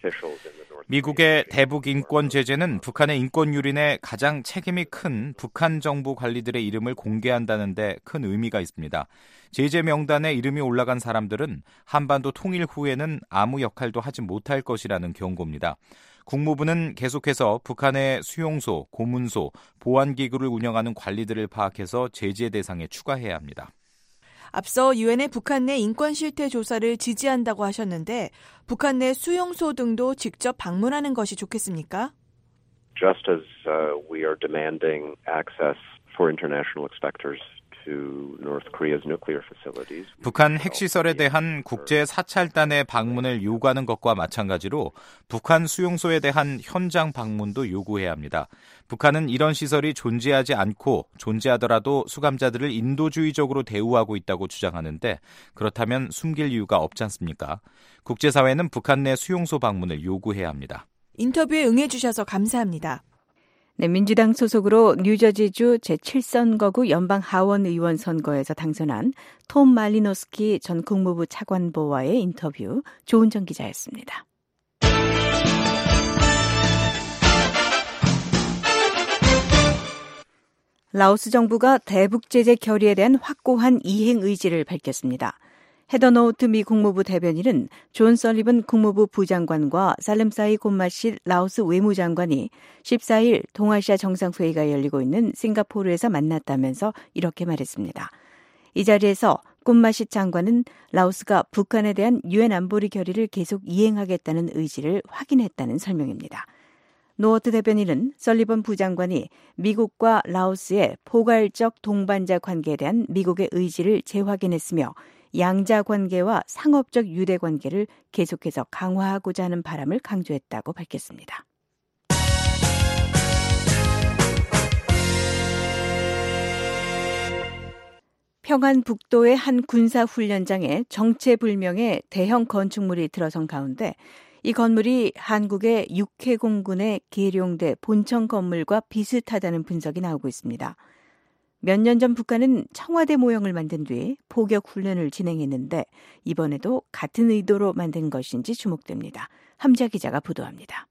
미국의 대북 인권 제재는 북한의 인권 유린에 가장 책임이 큰 북한 정부 관리들의 이름을 공개한다는 데 큰 의미가 있습니다. 제재 명단에 이름이 올라간 사람들은 한반도 통일 후에는 아무 역할도 하지 못할 것이라는 경고입니다. 국무부는 계속해서 북한의 수용소, 고문소, 보안기구를 운영하는 관리들을 파악해서 제재 대상에 추가해야 합니다. 앞서 유엔의 북한 내 인권 실태 조사를 지지한다고 하셨는데 북한 내 수용소 등도 직접 방문하는 것이 좋겠습니까? Just as uh, we are demanding access for international inspectors to North Korea's nuclear facilities. 북한 핵시설에 대한 국제 사찰단의 방문을 요구하는 것과 마찬가지로 북한 수용소에 대한 현장 방문도 요구해야 합니다. 북한은 이런 시설이 존재하지 않고 존재하더라도 수감자들을 인도주의적으로 대우하고 있다고 주장하는데 그렇다면 숨길 이유가 없지 않습니까? 국제사회는 북한 내 수용소 방문을 요구해야 합니다. 인터뷰에 응해주셔서 감사합니다. 네, 민주당 소속으로 뉴저지주 제칠 선거구 연방 하원 의원 선거에서 당선한 톰 말리노스키 전 국무부 차관보와의 인터뷰 조은정 기자였습니다. 라오스 정부가 대북 제재 결의에 대한 확고한 이행 의지를 밝혔습니다. 헤더 노우트 미 국무부 대변인은 존 설리번 국무부 부장관과 살렘사이 곤마실 라오스 외무장관이 십사 일 동아시아 정상회의가 열리고 있는 싱가포르에서 만났다면서 이렇게 말했습니다. 이 자리에서 곤마실 장관은 라오스가 북한에 대한 유엔 안보리 결의를 계속 이행하겠다는 의지를 확인했다는 설명입니다. 노어트 대변인은 설리번 부장관이 미국과 라오스의 포괄적 동반자 관계에 대한 미국의 의지를 재확인했으며 양자 관계와 상업적 유대 관계를 계속해서 강화하고자 하는 바람을 강조했다고 밝혔습니다. 평안북도의 한 군사훈련장에 정체불명의 대형 건축물이 들어선 가운데 이 건물이 한국의 육해공군의 계룡대 본청 건물과 비슷하다는 분석이 나오고 있습니다. 몇 년 전 북한은 청와대 모형을 만든 뒤 포격 훈련을 진행했는데 이번에도 같은 의도로 만든 것인지 주목됩니다. 함자 기자가 보도합니다.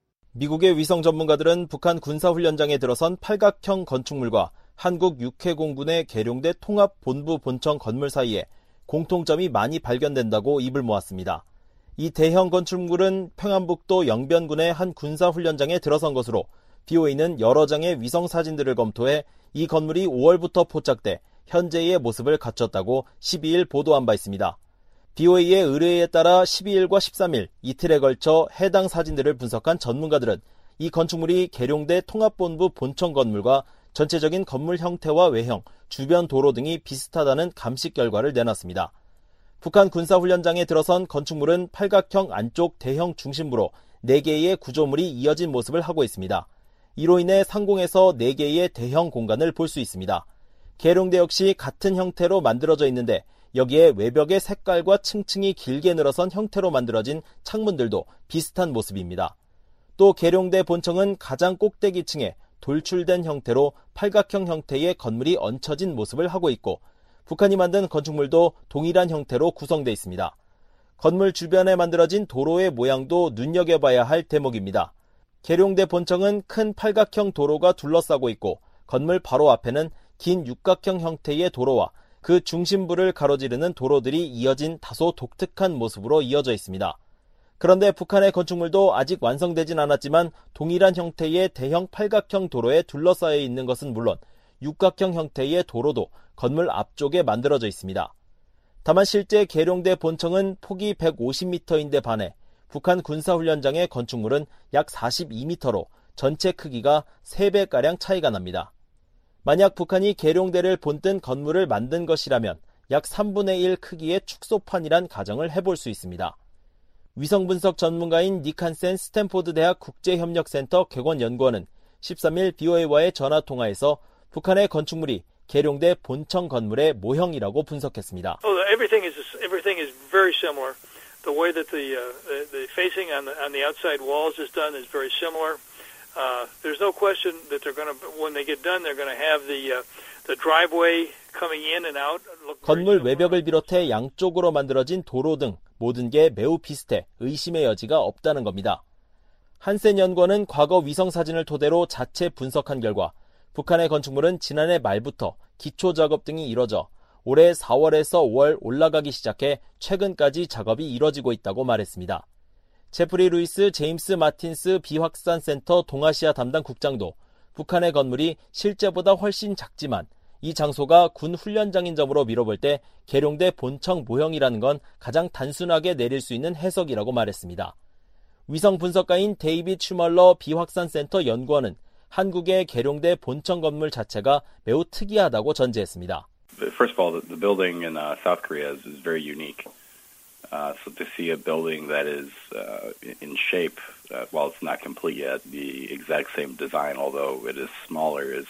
미국의 위성 전문가들은 북한 군사훈련장에 들어선 팔각형 건축물과 한국 육해공군의 계룡대 통합본부 본청 건물 사이에 공통점이 많이 발견된다고 입을 모았습니다. 이 대형 건축물은 평안북도 영변군의 한 군사훈련장에 들어선 것으로 비오에이는 여러 장의 위성 사진들을 검토해 이 건물이 오월부터 포착돼 현재의 모습을 갖췄다고 십이일 보도한 바 있습니다. 비오에이의 의뢰에 따라 십이일과 십삼일 이틀에 걸쳐 해당 사진들을 분석한 전문가들은 이 건축물이 계룡대 통합본부 본청 건물과 전체적인 건물 형태와 외형, 주변 도로 등이 비슷하다는 감식 결과를 내놨습니다. 북한 군사훈련장에 들어선 건축물은 팔각형 안쪽 대형 중심부로 네 개의 구조물이 이어진 모습을 하고 있습니다. 이로 인해 상공에서 네 개의 대형 공간을 볼 수 있습니다. 계룡대 역시 같은 형태로 만들어져 있는데 여기에 외벽의 색깔과 층층이 길게 늘어선 형태로 만들어진 창문들도 비슷한 모습입니다. 또 계룡대 본청은 가장 꼭대기층에 돌출된 형태로 팔각형 형태의 건물이 얹혀진 모습을 하고 있고 북한이 만든 건축물도 동일한 형태로 구성되어 있습니다. 건물 주변에 만들어진 도로의 모양도 눈여겨봐야 할 대목입니다. 계룡대 본청은 큰 팔각형 도로가 둘러싸고 있고 건물 바로 앞에는 긴 육각형 형태의 도로와 그 중심부를 가로지르는 도로들이 이어진 다소 독특한 모습으로 이어져 있습니다. 그런데 북한의 건축물도 아직 완성되진 않았지만 동일한 형태의 대형 팔각형 도로에 둘러싸여 있는 것은 물론 육각형 형태의 도로도 건물 앞쪽에 만들어져 있습니다. 다만 실제 계룡대 본청은 폭이 백오십 미터인데 반해 북한 군사훈련장의 건축물은 약 사십이 미터로 전체 크기가 세 배가량 차이가 납니다. 만약 북한이 계룡대를 본뜬 건물을 만든 것이라면 약 삼분의 일 크기의 축소판이란 가정을 해볼 수 있습니다. 위성분석 전문가인 닉 한센 스탠포드 대학 국제협력센터 객원연구원은 십삼일 비오에이와의 전화통화에서 북한의 건축물이 계룡대 본청 건물의 모형이라고 분석했습니다. Oh, everything is everything is very similar. The way that the uh, the, the facing on the on the outside walls is done is very similar. Uh, there's no question that they're going to when they get done they're going to have the uh, the driveway coming in and out. 건물 외벽을 비롯해 양쪽으로 만들어진 도로 등 모든 게 매우 비슷해 의심의 여지가 없다는 겁니다. 한센 연구원은 과거 위성 사진을 토대로 자체 분석한 결과 북한의 건축물은 지난해 말부터 기초 작업 등이 이뤄져 올해 사월에서 오월 올라가기 시작해 최근까지 작업이 이뤄지고 있다고 말했습니다. 제프리 루이스 제임스 마틴스 비확산센터 동아시아 담당 국장도 북한의 건물이 실제보다 훨씬 작지만 이 장소가 군 훈련장인 점으로 미뤄볼 때 계룡대 본청 모형이라는 건 가장 단순하게 내릴 수 있는 해석이라고 말했습니다. 위성 분석가인 데이빗 슈멀러 비확산센터 연구원은 한국의 계룡대 본청 건물 자체가 매우 특이하다고 전제했습니다. First of all, the, the building in uh, South Korea is, is very unique. Uh, so to see a building that is uh, in shape, uh, while it's not complete yet, the exact same design, although it is smaller, is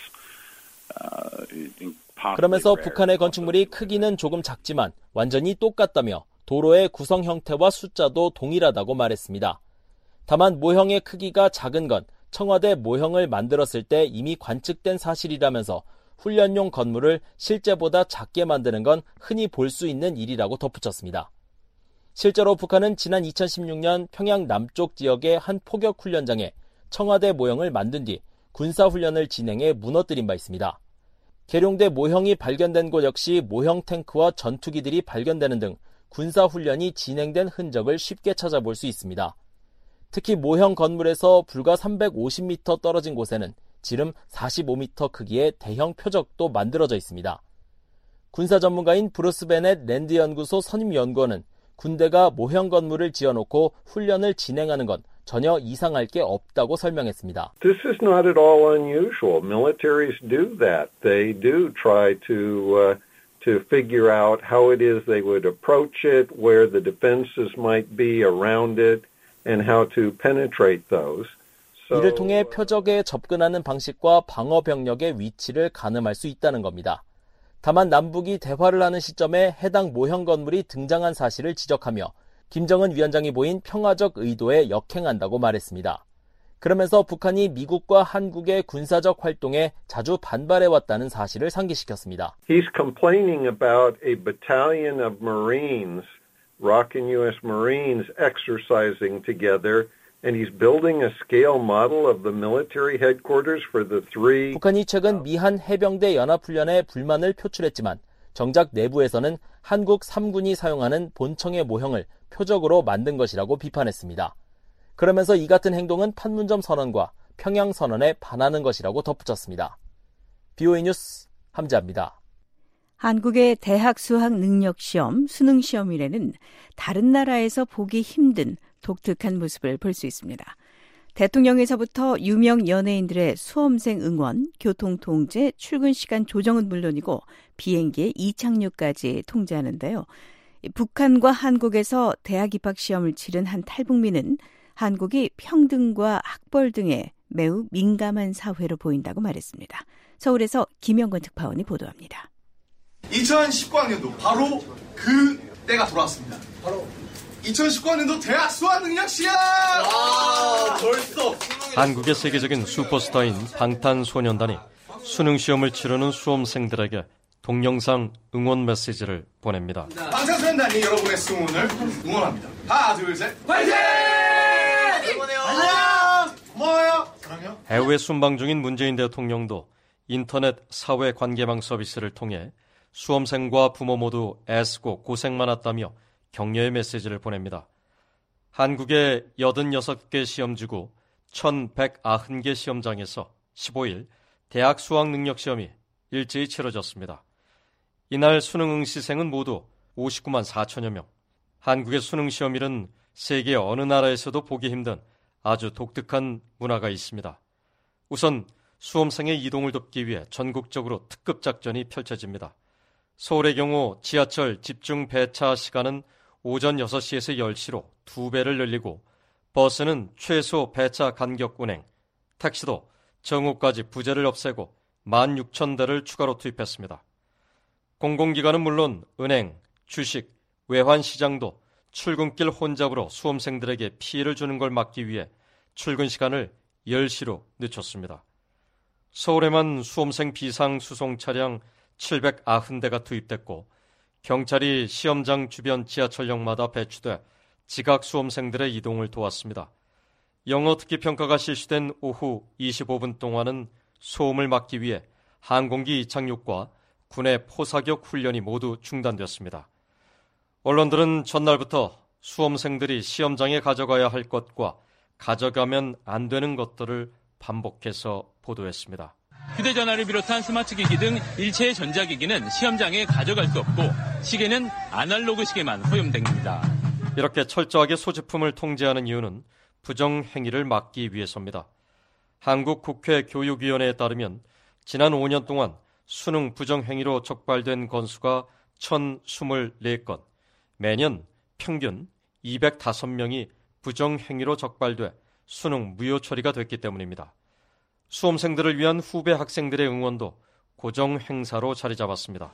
uh, 그러면서 북한의 건축물이 크기는 조금 작지만 완전히 똑같다며 도로의 구성 형태와 숫자도 동일하다고 말했습니다. 다만 모형의 크기가 작은 건 청와대 모형을 만들었을 때 이미 관측된 사실이라면서 훈련용 건물을 실제보다 작게 만드는 건 흔히 볼 수 있는 일이라고 덧붙였습니다. 실제로 북한은 지난 이천십육 년 평양 남쪽 지역의 한 포격 훈련장에 청와대 모형을 만든 뒤 군사훈련을 진행해 무너뜨린 바 있습니다. 계룡대 모형이 발견된 곳 역시 모형 탱크와 전투기들이 발견되는 등 군사훈련이 진행된 흔적을 쉽게 찾아볼 수 있습니다. 특히 모형 건물에서 불과 삼백오십 미터 떨어진 곳에는 지름 사십오 미터 크기의 대형 표적도 만들어져 있습니다. 군사 전문가인 브루스 베넷 랜드 연구소 선임 연구원은 군대가 모형 건물을 지어놓고 훈련을 진행하는 건 전혀 이상할 게 없다고 설명했습니다. This is not at all unusual. Militaries do that. They do try to uh, to figure out how it is they would approach it, where the defenses might be around it, and how to penetrate those. 이를 통해 표적에 접근하는 방식과 방어 병력의 위치를 가늠할 수 있다는 겁니다. 다만 남북이 대화를 하는 시점에 해당 모형 건물이 등장한 사실을 지적하며 김정은 위원장이 보인 평화적 의도에 역행한다고 말했습니다. 그러면서 북한이 미국과 한국의 군사적 활동에 자주 반발해왔다는 사실을 상기시켰습니다. He's complaining about a battalion of Marines, Rockin' U S Marines, exercising together, and he's building a scale model of the military headquarters for the three. 북한이 최근 미한 해병대 연합훈련에 불만을 표출했지만 정작 내부에서는 한국 삼 군이 사용하는 본청의 모형을 표적으로 만든 것이라고 비판했습니다. 그러면서 이 같은 행동은 판문점 선언과 평양 선언에 반하는 것이라고 덧붙였습니다. 비오이 뉴스 함지아입니다. 한국의 대학 수학 능력 시험, 수능 시험일에는 다른 나라에서 보기 힘든 독특한 모습을 볼 수 있습니다. 대통령에서부터 유명 연예인들의 수험생 응원, 교통 통제, 출근 시간 조정은 물론이고 비행기의 이착륙까지 통제하는데요. 북한과 한국에서 대학 입학 시험을 치른 한 탈북민은 한국이 평등과 학벌 등에 매우 민감한 사회로 보인다고 말했습니다. 서울에서 김영건 특파원이 보도합니다. 이천십구 학년도 바로 그 때가 돌아왔습니다. 바로 이천십구 학년도 대학 수학 능력 시험! 와, 벌써! 한국의 세계적인 슈퍼스타인 방탄소년단이 수능 시험을 치르는 수험생들에게 동영상 응원 메시지를 보냅니다. 방탄소년단이 여러분의 수능을 응원합니다. 하나, 둘, 셋, 화이팅! 안녕! 고마워요! 사랑해요. 해외 순방 중인 문재인 대통령도 인터넷 사회관계망 서비스를 통해 수험생과 부모 모두 애쓰고 고생 많았다며 격려의 메시지를 보냅니다. 한국의 팔십육 개 시험지구 천백구십 개 시험장에서 십오 일 대학 수학 능력 시험이 일제히 치러졌습니다. 이날 수능 응시생은 모두 오십구만 사천여 명. 한국의 수능 시험일은 세계 어느 나라에서도 보기 힘든 아주 독특한 문화가 있습니다. 우선 수험생의 이동을 돕기 위해 전국적으로 특급 작전이 펼쳐집니다. 서울의 경우 지하철 집중 배차 시간은 오전 여섯 시에서 열 시로 두 배를 늘리고 버스는 최소 배차 간격 운행, 택시도 정오까지 부재를 없애고 만 육천 대를 추가로 투입했습니다. 공공기관은 물론 은행, 주식, 외환시장도 출근길 혼잡으로 수험생들에게 피해를 주는 걸 막기 위해 출근 시간을 열 시로 늦췄습니다. 서울에만 수험생 비상수송 차량 칠백구십 대가 투입됐고 경찰이 시험장 주변 지하철역마다 배치돼 지각 수험생들의 이동을 도왔습니다. 영어 특기 평가가 실시된 오후 이십오 분 동안은 소음을 막기 위해 항공기 이착륙과 군의 포사격 훈련이 모두 중단되었습니다. 언론들은 전날부터 수험생들이 시험장에 가져가야 할 것과 가져가면 안 되는 것들을 반복해서 보도했습니다. 휴대전화를 비롯한 스마트기기 등 일체의 전자기기는 시험장에 가져갈 수 없고 시계는 아날로그 시계만 허용됩니다. 이렇게 철저하게 소지품을 통제하는 이유는 부정행위를 막기 위해서입니다. 한국 국회 교육위원회에 따르면 지난 오 년 동안 수능 부정행위로 적발된 건수가 천이십사 건, 매년 평균 이백오 명이 부정행위로 적발돼 수능 무효 처리가 됐기 때문입니다. 수험생들을 위한 후배 학생들의 응원도 고정 행사로 자리 잡았습니다.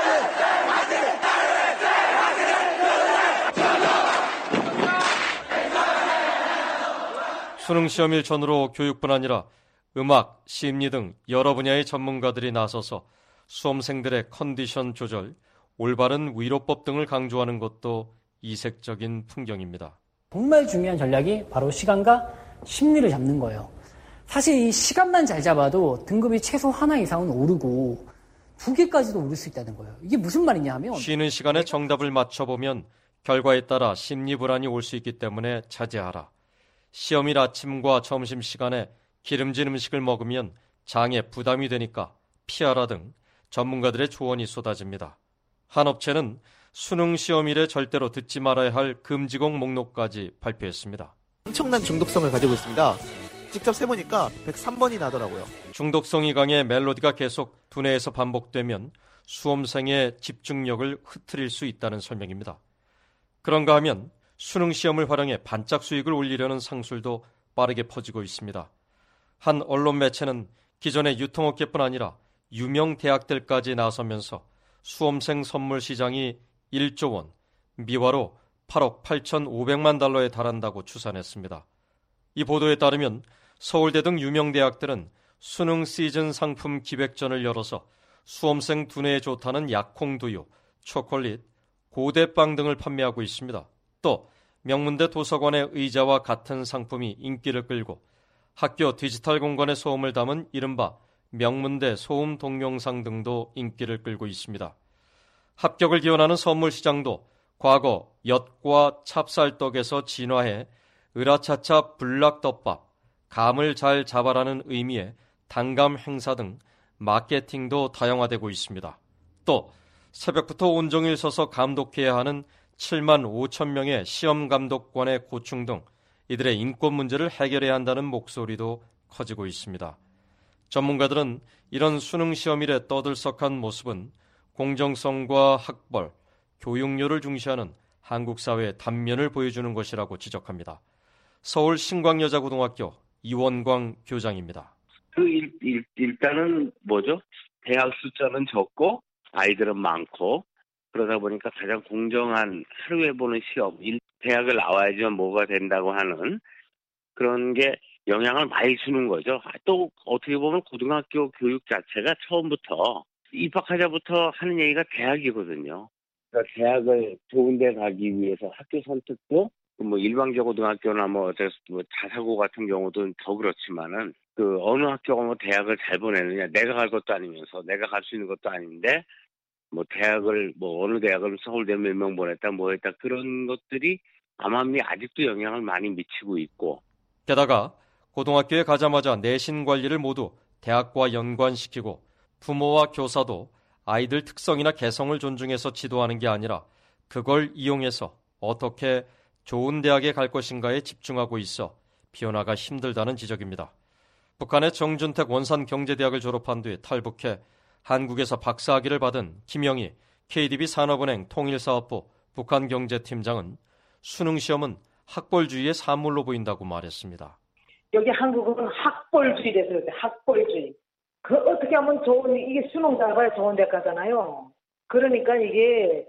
수능 시험일 전후로 교육뿐 아니라 음악, 심리 등 여러 분야의 전문가들이 나서서 수험생들의 컨디션 조절, 올바른 위로법 등을 강조하는 것도 이색적인 풍경입니다. 정말 중요한 전략이 바로 시간과 심리를 잡는 거예요. 사실 이 시간만 잘 잡아도 등급이 최소 하나 이상은 오르고 두 개까지도 오를 수 있다는 거예요. 이게 무슨 말이냐 하면 쉬는 시간에 정답을 맞춰보면 결과에 따라 심리 불안이 올 수 있기 때문에 자제하라. 시험일 아침과 점심시간에 기름진 음식을 먹으면 장에 부담이 되니까 피하라 등 전문가들의 조언이 쏟아집니다. 한 업체는 수능 시험일에 절대로 듣지 말아야 할 금지곡 목록까지 발표했습니다. 엄청난 중독성을 가지고 있습니다. 직접 세보니까 백삼 번이 나더라고요. 중독성이 강해 멜로디가 계속 두뇌에서 반복되면 수험생의 집중력을 흐트릴 수 있다는 설명입니다. 그런가 하면 수능 시험을 활용해 반짝 수익을 올리려는 상술도 빠르게 퍼지고 있습니다. 한 언론 매체는 기존의 유통업계뿐 아니라 유명 대학들까지 나서면서 수험생 선물 시장이 일조 원, 미화로 팔억 팔천오백만 달러에 달한다고 추산했습니다. 이 보도에 따르면 서울대 등 유명 대학들은 수능 시즌 상품 기획전을 열어서 수험생 두뇌에 좋다는 약콩두유, 초콜릿, 고대빵 등을 판매하고 있습니다. 또 명문대 도서관의 의자와 같은 상품이 인기를 끌고 학교 디지털 공간의 소음을 담은 이른바 명문대 소음 동영상 등도 인기를 끌고 있습니다. 합격을 기원하는 선물 시장도 과거 엿과 찹쌀떡에서 진화해 으라차차 불락덮밥, 감을 잘 잡아라는 의미의 단감 행사 등 마케팅도 다양화되고 있습니다. 또 새벽부터 온종일 서서 감독해야 하는 칠만 오천 명의 시험 감독관의 고충 등 이들의 인권 문제를 해결해야 한다는 목소리도 커지고 있습니다. 전문가들은 이런 수능 시험일에 떠들썩한 모습은 공정성과 학벌, 교육료를 중시하는 한국 사회의 단면을 보여주는 것이라고 지적합니다. 서울 신광여자고등학교 이원광 교장입니다. 그 일, 일, 일단은 뭐죠? 대학 숫자는 적고 아이들은 많고 그러다 보니까 가장 공정한 하루에 보는 시험, 대학을 나와야지만 뭐가 된다고 하는 그런 게 영향을 많이 주는 거죠. 또 어떻게 보면 고등학교 교육 자체가 처음부터 입학하자부터 하는 얘기가 대학이거든요. 그러니까 대학을 좋은 데 가기 위해서 학교 선택도 뭐 일반계 고등학교나 뭐 자사고 같은 경우도 더 그렇지만은 그 어느 학교가 뭐 대학을 잘 보내느냐, 내가 갈 것도 아니면서 내가 갈 수 있는 것도 아닌데 뭐 대학을 뭐 어느 대학을 서울대 몇 명 보냈다 뭐 했다 그런 것들이 암암리 아직도 영향을 많이 미치고 있고 게다가 고등학교에 가자마자 내신 관리를 모두 대학과 연관시키고 부모와 교사도 아이들 특성이나 개성을 존중해서 지도하는 게 아니라 그걸 이용해서 어떻게 좋은 대학에 갈 것인가에 집중하고 있어 비워나가 힘들다는 지적입니다. 북한의 정준택 원산경제대학을 졸업한 뒤 탈북해 한국에서 박사학위를 받은 김영희 케이디비 산업은행 통일사업부 북한경제팀장은 수능시험은 학벌주의의 산물로 보인다고 말했습니다. 여기 한국은 학벌주의 돼서 학벌주의. 그 어떻게 하면 좋은, 이게 수능 잘 봐야 좋은 대학가잖아요. 그러니까 이게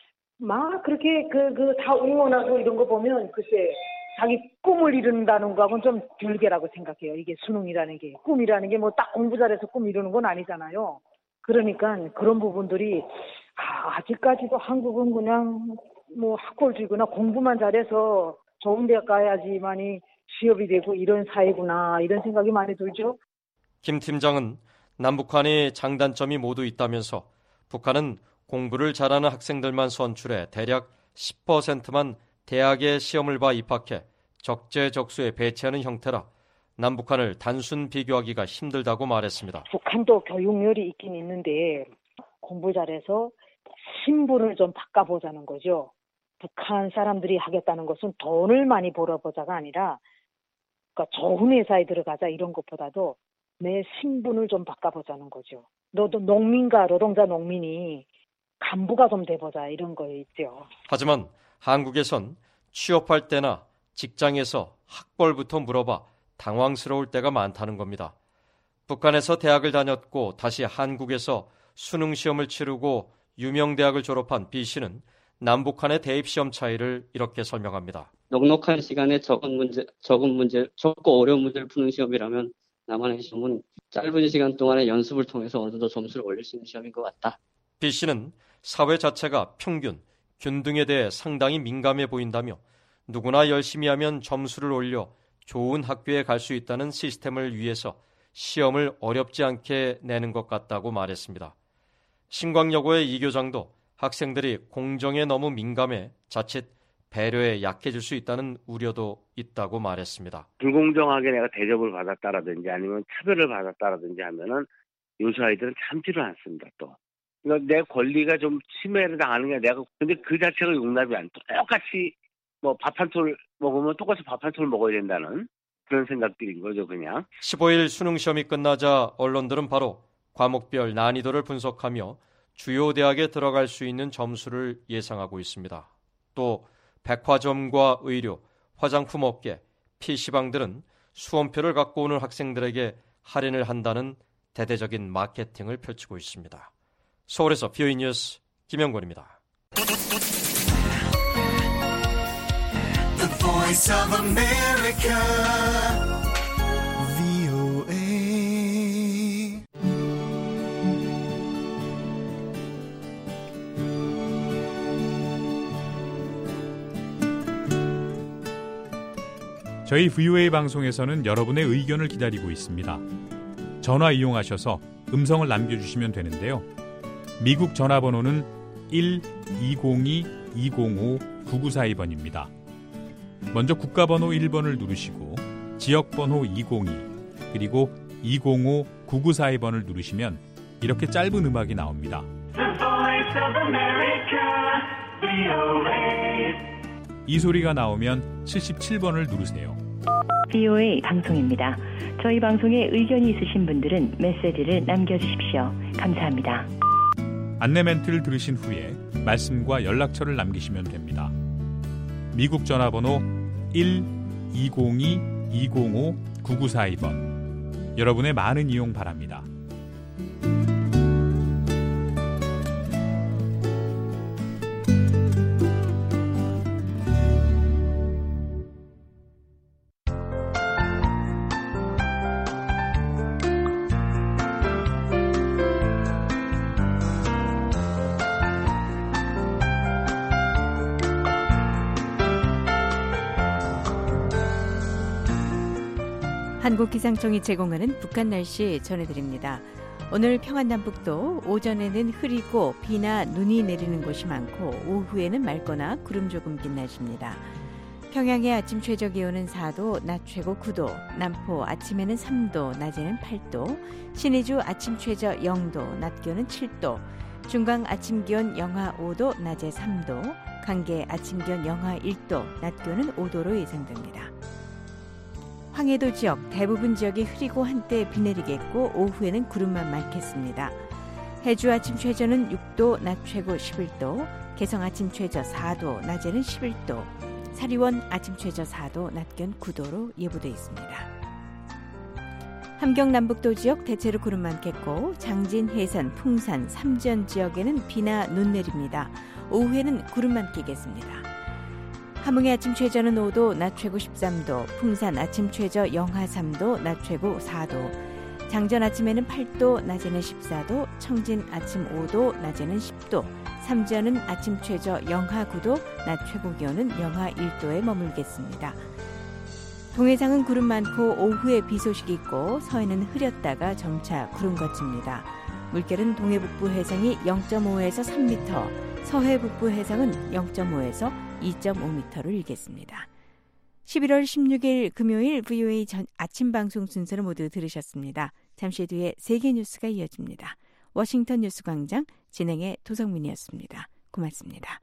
막 그렇게 그, 그 다 응원하고 이런 거 보면 글쎄 자기 꿈을 이룬다는 거하고는 좀 별개라고 생각해요. 이게 수능이라는 게. 꿈이라는 게 뭐 딱 공부 잘해서 꿈 이루는 건 아니잖아요. 그러니까 그런 부분들이 아, 아직까지도 한국은 그냥 뭐 학벌주의구나, 공부만 잘해서 좋은 대학 가야지만이 취업이 되고 이런 사회구나, 이런 생각이 많이 들죠. 김 팀장은 남북한이 장단점이 모두 있다면서 북한은 공부를 잘하는 학생들만 선출해 대략 십 퍼센트만 대학에 시험을 봐 입학해 적재적소에 배치하는 형태라 남북한을 단순 비교하기가 힘들다고 말했습니다. 북한도 교육열이 있긴 있는데 공부 잘해서 신분을 좀 바꿔보자는 거죠. 북한 사람들이 하겠다는 것은 돈을 많이 벌어보자가 아니라 그러니까 좋은 회사에 들어가자 이런 것보다도 내 신분을 좀 바꿔보자는 거죠. 너도 농민과 노동자 농민이 간부가 좀 돼보자 이런 거 있죠. 하지만 한국에선 취업할 때나 직장에서 학벌부터 물어봐 당황스러울 때가 많다는 겁니다. 북한에서 대학을 다녔고 다시 한국에서 수능시험을 치르고 유명 대학을 졸업한 B 씨는 남북한의 대입시험 차이를 이렇게 설명합니다. 넉넉한 시간에 적은 문제, 적은 문제, 적고 어려운 문제를 푸는 시험이라면 남한의 시험은 짧은 시간 동안에 연습을 통해서 어느 정도 점수를 올릴 수 있는 시험인 것 같다. B 씨는 사회 자체가 평균, 균등에 대해 상당히 민감해 보인다며 누구나 열심히 하면 점수를 올려 좋은 학교에 갈 수 있다는 시스템을 위해서 시험을 어렵지 않게 내는 것 같다고 말했습니다. 신광여고의 이 교장도 학생들이 공정에 너무 민감해 자칫 배려에 약해질 수 있다는 우려도 있다고 말했습니다. 불공정하게 내가 대접을 받았다라든지 아니면 차별을 받았다라든지 하면은 요새 아이들은 참지를 않습니다. 또 그러니까 내 권리가 좀 침해를 당하는 게 내가 근데 그 자체가 용납이 안 돼. 똑같이 뭐 밥 한 톨 먹으면 똑같이 밥 한 톨 먹어야 된다는 그런 생각들인 거죠, 그냥. 십오 일 수능시험이 끝나자 언론들은 바로 과목별 난이도를 분석하며 주요 대학에 들어갈 수 있는 점수를 예상하고 있습니다. 또 백화점과 의료, 화장품 업계, 피시방들은 수험표를 갖고 오는 학생들에게 할인을 한다는 대대적인 마케팅을 펼치고 있습니다. 서울에서 비오이 뉴스 김영권입니다. The Voice of America, 브이오에이. 저희 브이오에이 방송에서는 여러분의 의견을 기다리고 있습니다. 전화 이용하셔서 음성을 남겨주시면 되는데요. 미국 전화번호는 일 이공이 이공오 구구사이 번입니다. 먼저 국가번호 일 번을 누르시고 지역번호 이공이 그리고 이공오 구구사이 번을 누르시면 이렇게 짧은 음악이 나옵니다. The Voice of America, 브이오에이. 이 소리가 나오면 칠십칠 번을 누르세요. 브이오에이 방송입니다. 저희 방송에 의견이 있으신 분들은 메시지를 남겨주십시오. 감사합니다. 안내 멘트를 들으신 후에 말씀과 연락처를 남기시면 됩니다. 미국 전화번호 일 이공이 이공오 구구사이 번. 여러분의 많은 이용 바랍니다. 한국기상청이 제공하는 북한 날씨 전해드립니다. 오늘 평안남북도 오전에는 흐리고 비나 눈이 내리는 곳이 많고 오후에는 맑거나 구름 조금 낀 날씨입니다. 평양의 아침 최저기온은 사 도, 낮 최고 구 도, 남포 아침에는 삼 도, 낮에는 팔 도, 신의주 아침 최저 영 도, 낮 기온은 칠 도, 중강 아침 기온 영하 오 도, 낮에 삼 도, 강계 아침 기온 영하 일 도, 낮 기온은 오 도로 예상됩니다. 황해도 지역 대부분 지역이 흐리고 한때 비 내리겠고 오후에는 구름만 많겠습니다. 해주 아침 최저는 육 도, 낮 최고 십일 도, 개성 아침 최저 사 도, 낮에는 십일 도, 사리원 아침 최저 사 도, 낮 기온 구 도로 예보돼 있습니다. 함경 남북도 지역 대체로 구름 많겠고 장진, 해산, 풍산, 삼전 지역에는 비나 눈 내립니다. 오후에는 구름만 끼겠습니다. 함흥의 아침 최저는 오 도, 낮 최고 십삼 도, 풍산 아침 최저 영하 삼 도, 낮 최고 사 도, 장전 아침에는 팔 도, 낮에는 십사 도, 청진 아침 오 도, 낮에는 십 도, 삼전은 아침 최저 영하 구 도, 낮 최고 기온은 영하 일 도에 머물겠습니다. 동해상은 구름 많고 오후에 비 소식이 있고 서해는 흐렸다가 점차 구름 거칩니다. 물결은 동해북부 해상이 영 점 오에서 삼 미터, 서해 북부 해상은 영 점 오에서 이 점 오 미터를 일겠습니다. 십일월 십육일 금요일 브이오에이 전 아침 방송 순서를 모두 들으셨습니다. 잠시 뒤에 세계 뉴스가 이어집니다. 워싱턴 뉴스 광장 진행의 도성민이었습니다. 고맙습니다.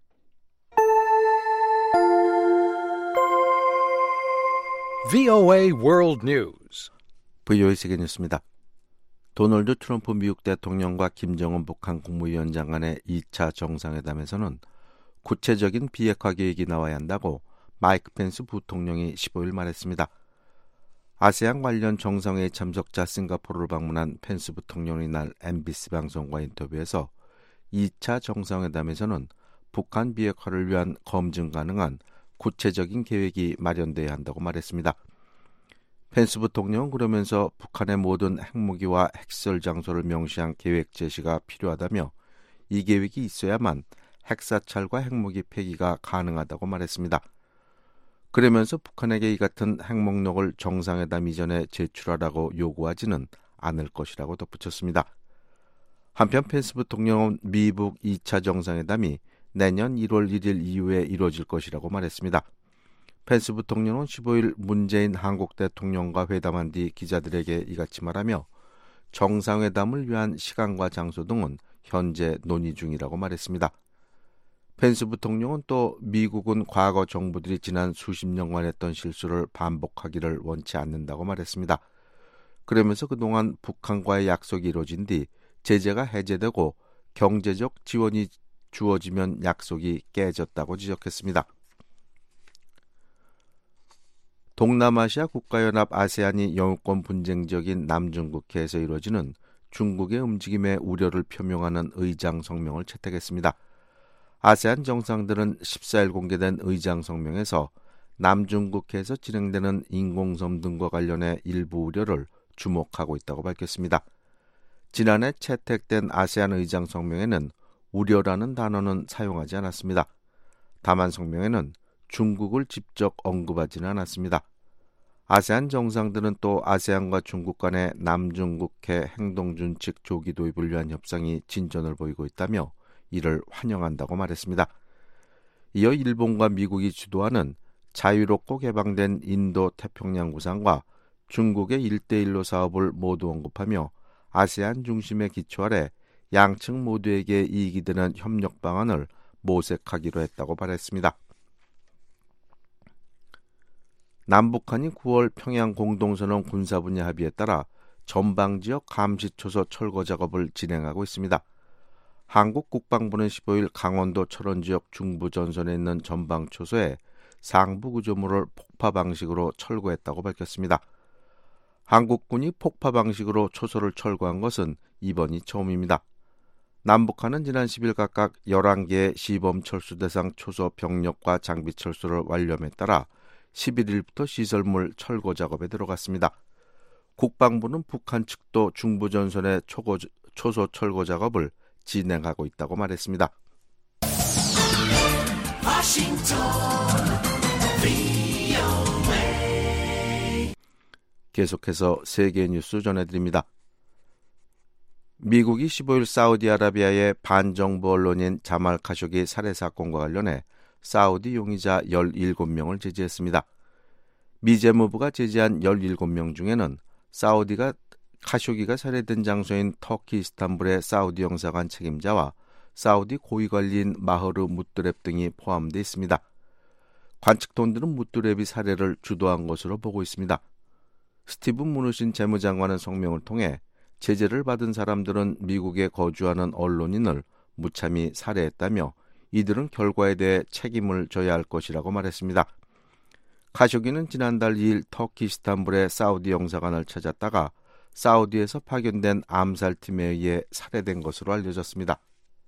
브이오에이 World News. 브이오에이 세계 뉴스입니다. 도널드 트럼프 미국 대통령과 김정은 북한 국무위원장 간의 이 차 정상회담에서는 구체적인 비핵화 계획이 나와야 한다고 마이크 펜스 부통령이 십오일 말했습니다. 아세안 관련 정상회의 참석자 싱가포르를 방문한 펜스 부통령이 날 엠비씨 방송과 인터뷰에서 이 차 정상회담에서는 북한 비핵화를 위한 검증 가능한 구체적인 계획이 마련돼야 한다고 말했습니다. 펜스 부통령은 그러면서 북한의 모든 핵무기와 핵시설 장소를 명시한 계획 제시가 필요하다며 이 계획이 있어야만 핵사찰과 핵무기 폐기가 가능하다고 말했습니다. 그러면서 북한에게 이 같은 핵목록을 정상회담 이전에 제출하라고 요구하지는 않을 것이라고 덧붙였습니다. 한편 펜스 부통령은 미북 이 차 정상회담이 내년 일월 일일 이후에 이루어질 것이라고 말했습니다. 펜스 부통령은 십오일 문재인 한국 대통령과 회담한 뒤 기자들에게 이같이 말하며 정상회담을 위한 시간과 장소 등은 현재 논의 중이라고 말했습니다. 펜스 부통령은 또 미국은 과거 정부들이 지난 수십 년간 했던 실수를 반복하기를 원치 않는다고 말했습니다. 그러면서 그동안 북한과의 약속이 이루어진 뒤 제재가 해제되고 경제적 지원이 주어지면 약속이 깨졌다고 지적했습니다. 동남아시아 국가연합 아세안이 영유권 분쟁 지역인 남중국해에서 이루어지는 중국의 움직임에 우려를 표명하는 의장 성명을 채택했습니다. 아세안 정상들은 십사일 공개된 의장 성명에서 남중국해에서 진행되는 인공섬 등과 관련해 일부 우려를 주목하고 있다고 밝혔습니다. 지난해 채택된 아세안 의장 성명에는 우려라는 단어는 사용하지 않았습니다. 다만 성명에는 중국을 직접 언급하지는 않았습니다. 아세안 정상들은 또 아세안과 중국 간의 남중국해 행동준칙 조기 도입을 위한 협상이 진전을 보이고 있다며 이를 환영한다고 말했습니다. 이어 일본과 미국이 주도하는 자유롭고 개방된 인도 태평양 구상과 중국의 일대일로 사업을 모두 언급하며 아세안 중심의 기초 아래 양측 모두에게 이익이 되는 협력 방안을 모색하기로 했다고 말했습니다. 남북한이 구월 평양 공동선언 군사분야 합의에 따라 전방지역 감시초소 철거 작업을 진행하고 있습니다. 한국 국방부는 십오일 강원도 철원지역 중부전선에 있는 전방초소에 상부 구조물을 폭파 방식으로 철거했다고 밝혔습니다. 한국군이 폭파 방식으로 초소를 철거한 것은 이번이 처음입니다. 남북한은 지난 십일 각각 열한 개의 시범 철수 대상 초소 병력과 장비 철수를 완료함에 따라 십일일부터 시설물 철거 작업에 들어갔습니다. 국방부는 북한 측도 중부전선의 초고, 초소 철거 작업을 진행하고 있다고 말했습니다. 계속해서 세계 뉴스 전해드립니다. 미국이 십오일 사우디아라비아의 반정부 언론인 자말 카쇼기 살해 사건과 관련해 사우디 용의자 열일곱 명을 제지했습니다. 미 재무부가 제지한 열일곱 명 중에는 사우디가 카쇼기가 살해된 장소인 터키 이스탄불의 사우디 영사관 책임자와 사우디 고위관리인 마흐르 무뚜렙 등이 포함되어 있습니다. 관측통들은 무뚜렙이 살해를 주도한 것으로 보고 있습니다. 스티븐 무누신 재무장관은 성명을 통해 제재를 받은 사람들은 미국에 거주하는 언론인을 무참히 살해했다며 이들은 결과에 대해 책임을 져야 할 것이라고 말했습니다. 카쇼기는 지난달 이일 터키 이스탄불의 사우디 영사관을 찾았다가 사우디에서 파견된 암살팀에 의해 살해된 것으로 알려졌습니다.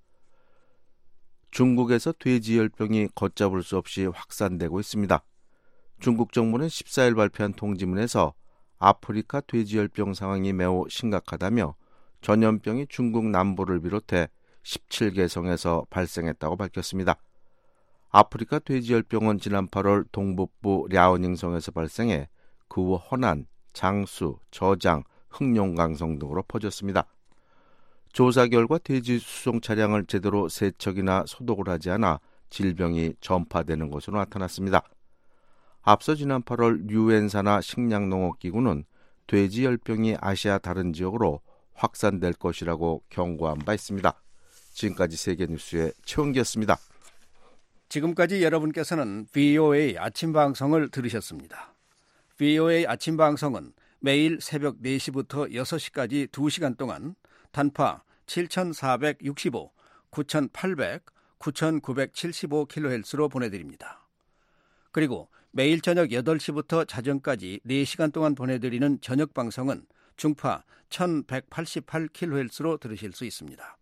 중국에서 돼지열병이 걷잡을 수 없이 확산되고 있습니다. 중국 정부는 십사일 발표한 통지문에서 아프리카 돼지열병 상황이 매우 심각하다며 전염병이 중국 남부를 비롯해 십칠 개 성에서 발생했다고 밝혔습니다. 아프리카 돼지열병은 지난 팔월 동북부 랴오닝성에서 발생해 그 후 허난, 장수, 저장, 흑룡강성 등으로 퍼졌습니다. 조사 결과 돼지 수송 차량을 제대로 세척이나 소독을 하지 않아 질병이 전파되는 것으로 나타났습니다. 앞서 지난 팔월 유엔 산하 식량농업기구는 돼지 열병이 아시아 다른 지역으로 확산될 것이라고 경고한 바 있습니다. 지금까지 세계뉴스의 최원기였습니다. 지금까지 여러분께서는 브이오에이 아침방송을 들으셨습니다. 브이오에이 아침방송은 매일 새벽 네 시부터 여섯 시까지 두 시간 동안 단파 칠천사백육십오, 구천팔백, 구천구백칠십오 킬로헤르츠로 보내드립니다. 그리고 매일 저녁 여덟 시부터 자정까지 네 시간 동안 보내드리는 저녁 방송은 중파 천백팔십팔 킬로헤르츠로 들으실 수 있습니다.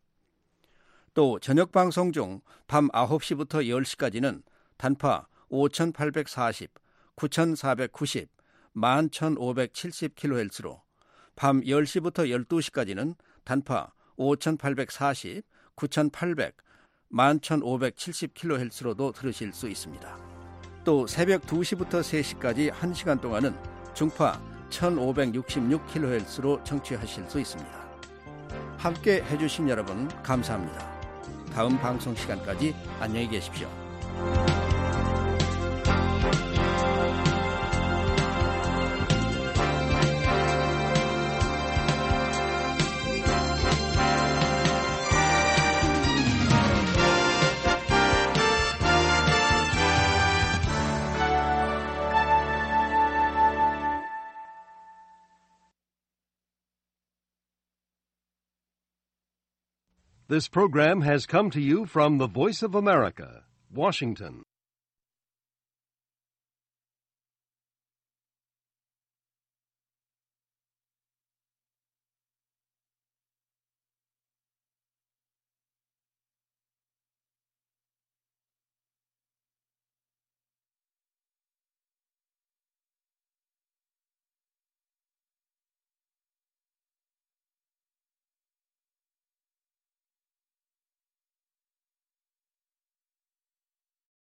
또 저녁 방송 중 밤 아홉 시부터 열 시까지는 단파 오천팔백사십, 구천사백구십, 만 천오백칠십 킬로헤르츠로, 밤 열 시부터 열두 시까지는 단파 오천팔백사십, 구천팔백, 만 천오백칠십 킬로헤르츠로도 들으실 수 있습니다. 또 새벽 두 시부터 세 시까지 한 시간 동안은 중파 천오백육십육 킬로헤르츠로 청취하실 수 있습니다. 함께 해주신 여러분 감사합니다. 다음 방송 시간까지 안녕히 계십시오. This program has come to you from the Voice of America, Washington.